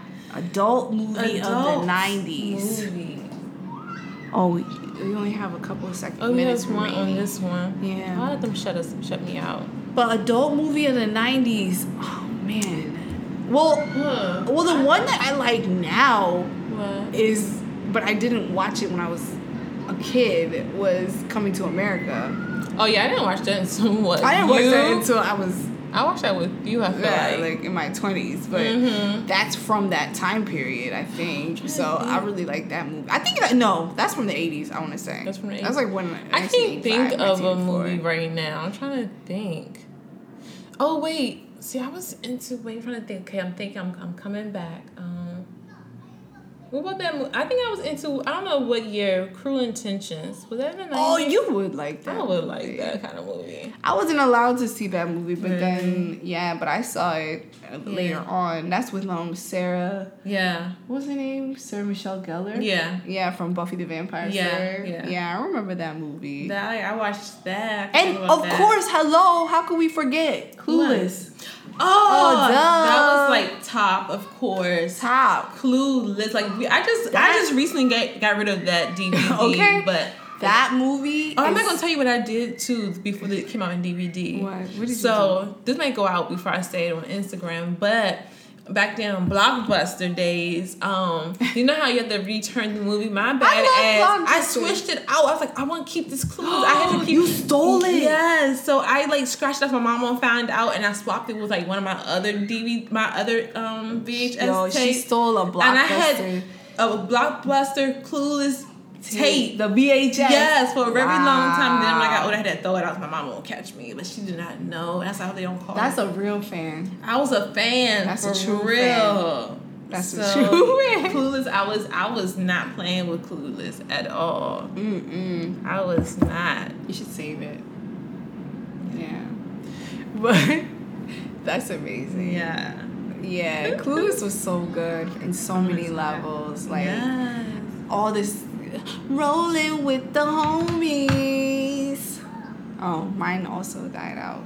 Speaker 1: Adult movie of the
Speaker 2: Adult
Speaker 1: nineties.
Speaker 2: movie.
Speaker 1: Oh, we, we only have a couple of seconds.
Speaker 2: Oh,
Speaker 1: minutes
Speaker 2: there's one on
Speaker 1: remaining.
Speaker 2: this one.
Speaker 1: Yeah.
Speaker 2: I'll let them shut us, shut me out.
Speaker 1: But adult movie of the nineties, oh man. Well,
Speaker 2: Huh.
Speaker 1: well, the one that I like now
Speaker 2: What?
Speaker 1: is, but I didn't watch it when I was a kid, was Coming to America.
Speaker 2: Oh yeah, I didn't watch that until what?
Speaker 1: I didn't watch
Speaker 2: you?
Speaker 1: that until I was
Speaker 2: I watched that with you. I feel
Speaker 1: yeah,
Speaker 2: like.
Speaker 1: like in my twenties, but
Speaker 2: Mhm.
Speaker 1: that's from that time period, I think.
Speaker 2: trying to
Speaker 1: So I
Speaker 2: think.
Speaker 1: really like that movie. I think that no, that's from the eighties. I want to say
Speaker 2: That's from the
Speaker 1: That's like when
Speaker 2: I can't think of a
Speaker 1: nineteen eighty-five,
Speaker 2: movie
Speaker 1: nineteen eighty-four.
Speaker 2: right now. I'm trying to think. Oh wait, see, I was into. Wait, I'm trying to think. Okay, I'm thinking. I'm I'm coming back. Um, what about that movie? I think I was into. I don't know what year. Cruel Intentions. Was that in the nineties?
Speaker 1: Oh, you would like that.
Speaker 2: I would
Speaker 1: movie.
Speaker 2: like that kind of movie.
Speaker 1: I wasn't allowed to see that movie, but
Speaker 2: Really?
Speaker 1: then yeah, but I saw it uh, later
Speaker 2: Yeah.
Speaker 1: on. That's with um Sarah.
Speaker 2: Yeah.
Speaker 1: What was her name? Sarah Michelle Gellar.
Speaker 2: Yeah.
Speaker 1: Yeah, from Buffy the Vampire
Speaker 2: Yeah,
Speaker 1: Slayer.
Speaker 2: yeah.
Speaker 1: Yeah, I remember that movie.
Speaker 2: That I, I watched that. I
Speaker 1: and
Speaker 2: forgot about
Speaker 1: of
Speaker 2: that.
Speaker 1: course, hello, how could we forget? Clueless.
Speaker 2: Oh,
Speaker 1: Oh, duh.
Speaker 2: that was like top, of course.
Speaker 1: Top.
Speaker 2: Clueless. Like we, I just,
Speaker 1: That-
Speaker 2: I just recently got, got rid of that D V D.
Speaker 1: Okay.
Speaker 2: But
Speaker 1: That movie.
Speaker 2: oh, I'm
Speaker 1: is-
Speaker 2: not gonna tell you what I did too before it came out in D V D.
Speaker 1: What? What did you
Speaker 2: so this might go out before I say it on Instagram, but back then on Blockbuster days, um, you know how you have to return the movie? My bad
Speaker 1: I love
Speaker 2: ass. I
Speaker 1: Blockbuster.
Speaker 2: switched it out. I was like, I want to keep this Clueless. I had to keep.
Speaker 1: You stole it.
Speaker 2: Yes. So I like scratched off my mom found out, and I swapped it with like one of my other D V D, my other um V H S
Speaker 1: Yo, she
Speaker 2: tapes.
Speaker 1: stole a Blockbuster.
Speaker 2: And I had a Blockbuster Clueless tape.
Speaker 1: The V H S.
Speaker 2: Yes, for a very
Speaker 1: Wow.
Speaker 2: long time. Then when I got older, I had to throw it out. My mom won't catch me, but she did not know. That's how they don't call.
Speaker 1: That's
Speaker 2: me.
Speaker 1: a real fan.
Speaker 2: I was a fan.
Speaker 1: That's
Speaker 2: for
Speaker 1: a true
Speaker 2: real.
Speaker 1: fan. That's
Speaker 2: so,
Speaker 1: a true fan.
Speaker 2: Clueless. I was. I was not playing with Clueless at all.
Speaker 1: Mm-mm.
Speaker 2: I was not.
Speaker 1: You should save it. Yeah. But that's amazing.
Speaker 2: Yeah.
Speaker 1: Yeah. Clueless was so good in so many levels. Like
Speaker 2: yes.
Speaker 1: all this rolling with the homies. Oh, mine also died out.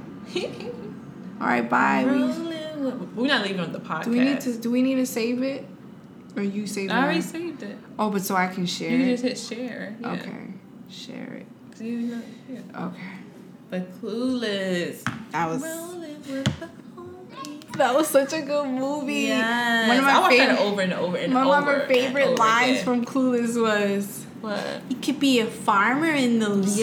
Speaker 1: All right, bye. We,
Speaker 2: Rolling with- We're not leaving on the podcast.
Speaker 1: do we need to? Do we need to save it, or you save it?
Speaker 2: I already saved it.
Speaker 1: Oh, but so I can share.
Speaker 2: You
Speaker 1: it?
Speaker 2: just hit share. Yeah.
Speaker 1: Okay, share it.
Speaker 2: Do you know? Yeah.
Speaker 1: Okay,
Speaker 2: But Clueless.
Speaker 1: that was
Speaker 2: Rolling with the homies.
Speaker 1: that was such a good movie.
Speaker 2: Yes.
Speaker 1: One of my
Speaker 2: I watched
Speaker 1: favorite-
Speaker 2: that over and over and
Speaker 1: One
Speaker 2: over.
Speaker 1: of my
Speaker 2: and
Speaker 1: favorite
Speaker 2: over
Speaker 1: lines
Speaker 2: again.
Speaker 1: from Clueless was,
Speaker 2: What?
Speaker 1: "You could be a farmer in those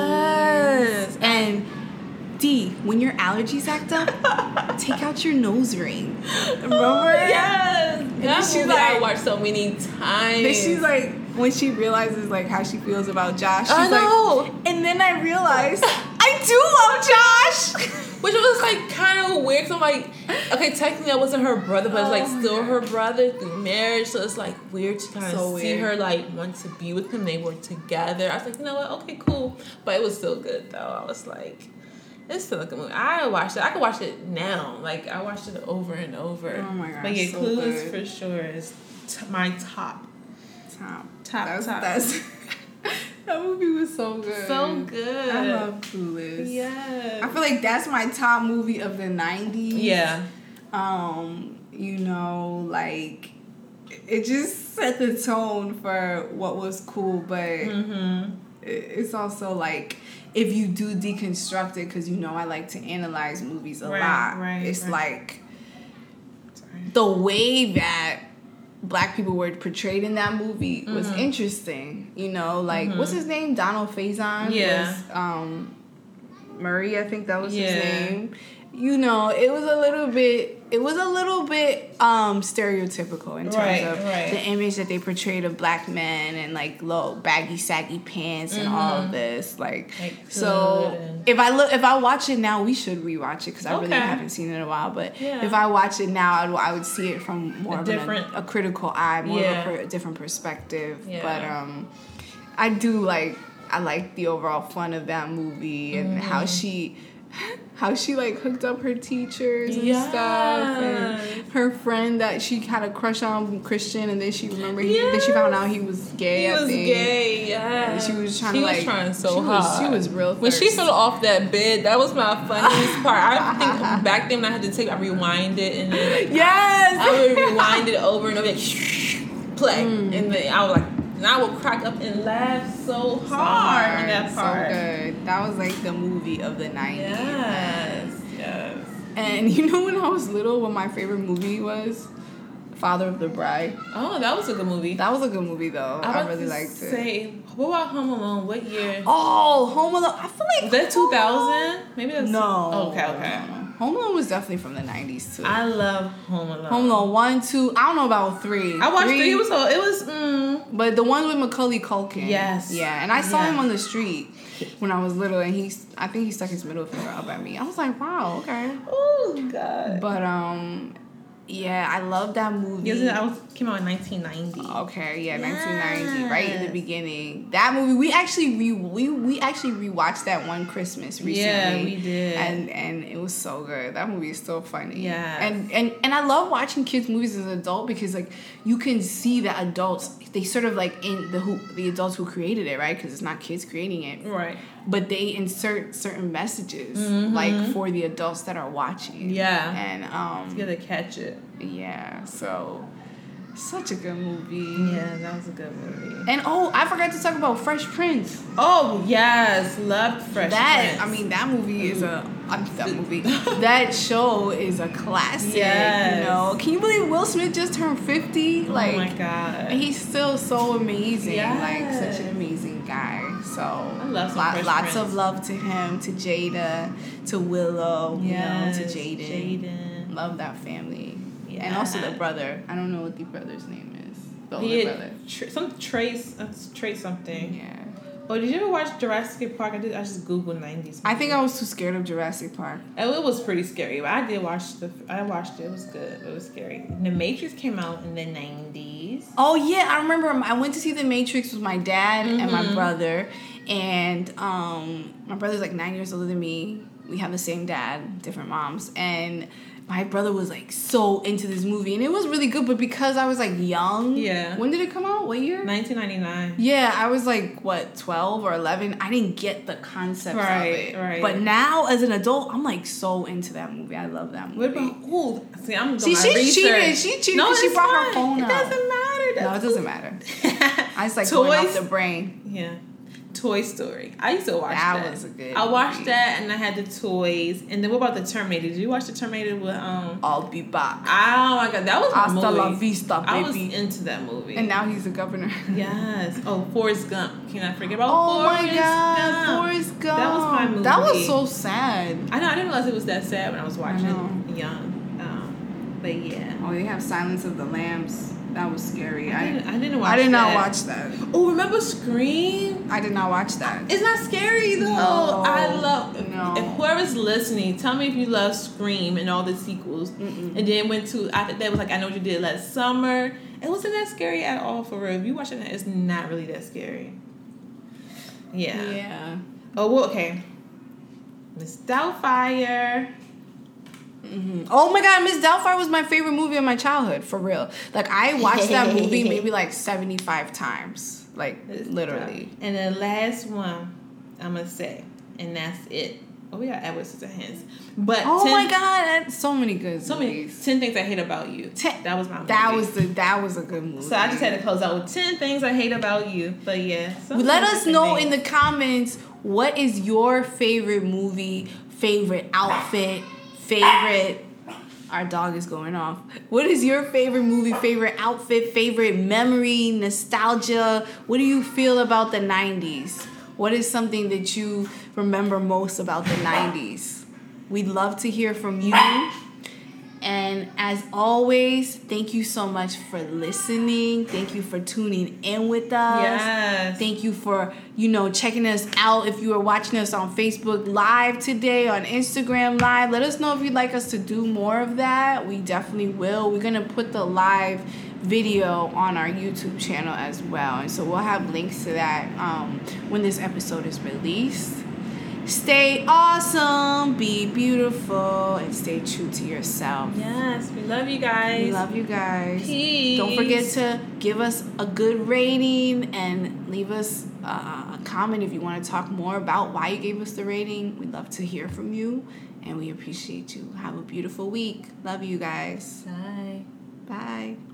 Speaker 2: Yes.
Speaker 1: jeans." And D, when your allergies act up, take out your nose ring. Remember?
Speaker 2: Yes.
Speaker 1: then
Speaker 2: That
Speaker 1: she's
Speaker 2: movie
Speaker 1: like-
Speaker 2: I watched so many times.
Speaker 1: Then she's like, when she realizes like how she feels about Josh, she's
Speaker 2: I know.
Speaker 1: like, and then I realized I do love Josh.
Speaker 2: Which was like kind of weird. So I'm like, okay, technically I wasn't her brother, but it's like
Speaker 1: Oh my
Speaker 2: still
Speaker 1: God.
Speaker 2: her brother through marriage. So it's like weird to kind of
Speaker 1: So
Speaker 2: see
Speaker 1: weird.
Speaker 2: her like want to be with him. They were together. I was like, you know what? Okay, cool. But it was still good though. I was like, it's still a good movie. I watched it. I could watch it now. Like I watched it over and over.
Speaker 1: Oh my God,
Speaker 2: But yeah,
Speaker 1: so
Speaker 2: Clueless
Speaker 1: good.
Speaker 2: for sure is t- my top.
Speaker 1: Top,
Speaker 2: Top,
Speaker 1: That's,
Speaker 2: top.
Speaker 1: that's that movie was so good.
Speaker 2: So good.
Speaker 1: I love Clueless.
Speaker 2: Yeah.
Speaker 1: I feel like that's my top movie of the nineties.
Speaker 2: Yeah.
Speaker 1: Um, you know, like it just set the tone for what was cool, but
Speaker 2: Mm-hmm.
Speaker 1: it- it's also like if you do deconstruct it, because you know I like to analyze movies a
Speaker 2: Right,
Speaker 1: lot.
Speaker 2: right,
Speaker 1: it's
Speaker 2: right.
Speaker 1: like
Speaker 2: Sorry.
Speaker 1: the way that Black people were portrayed in that movie was
Speaker 2: Mhm.
Speaker 1: interesting. You know, like
Speaker 2: Mhm.
Speaker 1: what's his name? Donald Faison.
Speaker 2: Yeah.
Speaker 1: Was, um, Murray, I think that was
Speaker 2: Yeah.
Speaker 1: his name. You know, it was a little bit. It was a little bit um, stereotypical in terms
Speaker 2: Right,
Speaker 1: of
Speaker 2: right.
Speaker 1: the image that they portrayed of Black men and like low baggy, saggy pants and all of
Speaker 2: Mhm.
Speaker 1: this. Like,
Speaker 2: Like
Speaker 1: so
Speaker 2: hood and-
Speaker 1: if I look, if I watch it now, we should rewatch it because I really
Speaker 2: Okay.
Speaker 1: haven't seen it in a while. But
Speaker 2: Yeah.
Speaker 1: if I watch it now, I would, I would see it from more
Speaker 2: A
Speaker 1: of
Speaker 2: different-
Speaker 1: an, a, a critical eye, more
Speaker 2: Yeah.
Speaker 1: of a per, different perspective.
Speaker 2: Yeah.
Speaker 1: But um, I do like I like the overall fun of that movie and how
Speaker 2: Mm-hmm.
Speaker 1: she. How she like hooked up her teachers and
Speaker 2: Yes.
Speaker 1: stuff, and her friend that she had a crush on, Christian, and then she remembered he, then she found out he was gay.
Speaker 2: He
Speaker 1: I
Speaker 2: was
Speaker 1: think.
Speaker 2: gay, yeah.
Speaker 1: And she was trying
Speaker 2: she
Speaker 1: to
Speaker 2: was
Speaker 1: like
Speaker 2: trying so
Speaker 1: she
Speaker 2: hard.
Speaker 1: was, she was real.
Speaker 2: When she
Speaker 1: thirsty.
Speaker 2: fell off that bed, that was my funniest part. I think back then when I had to take, I rewind it and then like
Speaker 1: Yes.
Speaker 2: I would rewind it over and over, like, play,
Speaker 1: Mm.
Speaker 2: and then I would like, and I would crack up and laugh so hard in that part.
Speaker 1: So good. That was like the movie of the nineties.
Speaker 2: Yes, yes.
Speaker 1: And you know when I was little, what my favorite movie was? Father of the Bride.
Speaker 2: Oh, that was a good movie.
Speaker 1: That was a good movie though.
Speaker 2: I,
Speaker 1: I,
Speaker 2: was
Speaker 1: really
Speaker 2: to
Speaker 1: liked it.
Speaker 2: say, what about Home Alone? What year?
Speaker 1: Oh, Home Alone. I feel like
Speaker 2: Was that two thousand? Maybe that's
Speaker 1: No.
Speaker 2: Oh, okay, okay.
Speaker 1: No, no. Home Alone was definitely from the nineties too.
Speaker 2: I love Home Alone.
Speaker 1: Home Alone one, two. I don't know about three.
Speaker 2: I watched three. It was so. It was. Mm,
Speaker 1: But the one with Macaulay Culkin.
Speaker 2: Yes.
Speaker 1: Yeah, and I saw
Speaker 2: Yeah.
Speaker 1: him on the street when I was little, and he's. I think he stuck his middle finger up at me. I was like, wow, okay.
Speaker 2: oh God.
Speaker 1: But um, yeah, I love that movie.
Speaker 2: Yes, I was came out in nineteen ninety.
Speaker 1: Okay, yeah, nineteen ninety, right in the
Speaker 2: Yes.
Speaker 1: beginning. That movie, we actually re we we actually rewatched that one Christmas recently.
Speaker 2: Yeah, we did.
Speaker 1: and and it was so good. That movie is still funny.
Speaker 2: Yes.
Speaker 1: and and and I love watching kids movies as an adult because like you can see that adults they sort of like in the who the adults who created it, right? Because it's not kids creating it,
Speaker 2: Right.
Speaker 1: but they insert certain messages
Speaker 2: Mhm.
Speaker 1: like for the adults that are watching.
Speaker 2: Yeah.
Speaker 1: and um,
Speaker 2: You gotta catch it.
Speaker 1: yeah, so such a good movie.
Speaker 2: Yeah, that was a good movie.
Speaker 1: And oh, I forgot to talk about Fresh Prince.
Speaker 2: Oh yes, loved Fresh
Speaker 1: that
Speaker 2: Prince.
Speaker 1: I mean, that movie is a I mean, that movie. That show is a classic.
Speaker 2: Yes.
Speaker 1: You know, can you believe Will Smith just turned fifty. Like,
Speaker 2: oh my god,
Speaker 1: and he's still so amazing.
Speaker 2: Yes.
Speaker 1: Like, such an amazing guy. So
Speaker 2: I love some
Speaker 1: lot,
Speaker 2: Fresh
Speaker 1: lots
Speaker 2: Prince.
Speaker 1: of love to him, to Jada, to Willow,
Speaker 2: yes,
Speaker 1: you know, to Jaden.
Speaker 2: Jaden.
Speaker 1: Love that family.
Speaker 2: Yeah.
Speaker 1: And also the brother. I don't know what the brother's name is. The older
Speaker 2: He
Speaker 1: brother.
Speaker 2: had tr- some Trace, uh, Trace something.
Speaker 1: Yeah.
Speaker 2: Oh, did you ever watch Jurassic Park? I did. I just googled nineties.
Speaker 1: I think I was too scared of Jurassic Park.
Speaker 2: Oh, it was pretty scary, but I did watch the. I watched it. It was good. It was scary. The Matrix came out in the nineties.
Speaker 1: Oh yeah, I remember. I went to see The Matrix with my dad
Speaker 2: Mm-hmm.
Speaker 1: and my brother, and um, my brother's like nine years older than me. We have the same dad, different moms, and my brother was like so into this movie, and it was really good. But because I was like young,
Speaker 2: Yeah.
Speaker 1: When did it come out? What year?
Speaker 2: nineteen ninety-nine.
Speaker 1: Yeah, I was like what twelve or eleven. I didn't get the concept
Speaker 2: Right,
Speaker 1: of it.
Speaker 2: right.
Speaker 1: But now as an adult, I'm like so into that movie. I love that movie.
Speaker 2: What about? Ooh, see, I'm doing
Speaker 1: See,
Speaker 2: my
Speaker 1: she
Speaker 2: research.
Speaker 1: cheated. She cheated
Speaker 2: No,
Speaker 1: because she
Speaker 2: it's
Speaker 1: brought her
Speaker 2: fine.
Speaker 1: phone
Speaker 2: It
Speaker 1: out.
Speaker 2: doesn't matter.
Speaker 1: No,
Speaker 2: That's
Speaker 1: it doesn't matter. I just like going
Speaker 2: Toys.
Speaker 1: off the brain.
Speaker 2: Yeah. Toy Story. I used to watch
Speaker 1: That
Speaker 2: that.
Speaker 1: was a good
Speaker 2: I watched
Speaker 1: movie.
Speaker 2: that and I had the toys. And then what about the Terminator? Did you watch the Terminator with um
Speaker 1: I'll be back.
Speaker 2: Oh my god, that was my
Speaker 1: Hasta
Speaker 2: movie.
Speaker 1: la vista,
Speaker 2: I was
Speaker 1: baby.
Speaker 2: into that movie.
Speaker 1: And now he's the governor.
Speaker 2: Yes. Oh, Forrest Gump. Can I forget about
Speaker 1: Oh
Speaker 2: Forrest
Speaker 1: my god,
Speaker 2: Gump?
Speaker 1: Forrest Gump.
Speaker 2: That was my movie.
Speaker 1: That was so sad.
Speaker 2: I know. I didn't realize it was that sad when I was watching
Speaker 1: know.
Speaker 2: young. Um, but yeah.
Speaker 1: Oh, they have Silence of the Lambs. That was scary.
Speaker 2: I
Speaker 1: I
Speaker 2: didn't, I didn't watch
Speaker 1: I did not
Speaker 2: that.
Speaker 1: watch that.
Speaker 2: Oh, remember Scream?
Speaker 1: I did not watch that.
Speaker 2: It's not scary though.
Speaker 1: No.
Speaker 2: I love.
Speaker 1: No.
Speaker 2: If whoever's listening, tell me if you love Scream and all the sequels.
Speaker 1: Mm-mm.
Speaker 2: And then went to after that was like I Know What You Did Last Summer. It wasn't that scary at all for real. If you watching that, it's not really that scary. Yeah.
Speaker 1: Yeah.
Speaker 2: Oh well, okay. Miss Doubtfire.
Speaker 1: Mm-hmm. Oh my god, Miss Doubtfire was my favorite movie of my childhood, for real. Like, I watched that movie maybe like seventy-five times. Like,
Speaker 2: It's
Speaker 1: literally.
Speaker 2: tough. And the last one, I'm gonna say, and that's it. Oh, we got Edward Scissorhands. But
Speaker 1: Oh
Speaker 2: ten,
Speaker 1: my god, that's so many good
Speaker 2: so many
Speaker 1: movies.
Speaker 2: ten things I hate about you.
Speaker 1: Ten-
Speaker 2: that was my movie.
Speaker 1: That was the that was a good movie.
Speaker 2: So I just had to close out with ten things I hate about you. But yeah. so
Speaker 1: Let
Speaker 2: many
Speaker 1: us
Speaker 2: different
Speaker 1: know
Speaker 2: things.
Speaker 1: in the comments, what is your favorite movie, favorite outfit, favorite... Our dog is going off. What is your favorite movie, favorite outfit, favorite memory, nostalgia? What do you feel about the nineties? What is something that you remember most about the nineties? We'd love to hear from you. And as always, thank you so much for listening. Thank you for tuning in with us.
Speaker 2: Yes.
Speaker 1: Thank you for, you know, checking us out. If you are watching us on Facebook Live today, on Instagram Live, let us know if you'd like us to do more of that. We definitely will. We're going to put the live video on our YouTube channel as well. And so we'll have links to that um, when this episode is released. Stay awesome, be beautiful, and stay true to yourself.
Speaker 2: Yes, we love you guys.
Speaker 1: We love you guys.
Speaker 2: Peace.
Speaker 1: Don't forget to give us a good rating and leave us uh, a comment if you want to talk more about why you gave us the rating. We'd love to hear from you, and we appreciate you. Have a beautiful week. Love you guys.
Speaker 2: Bye.
Speaker 1: Bye.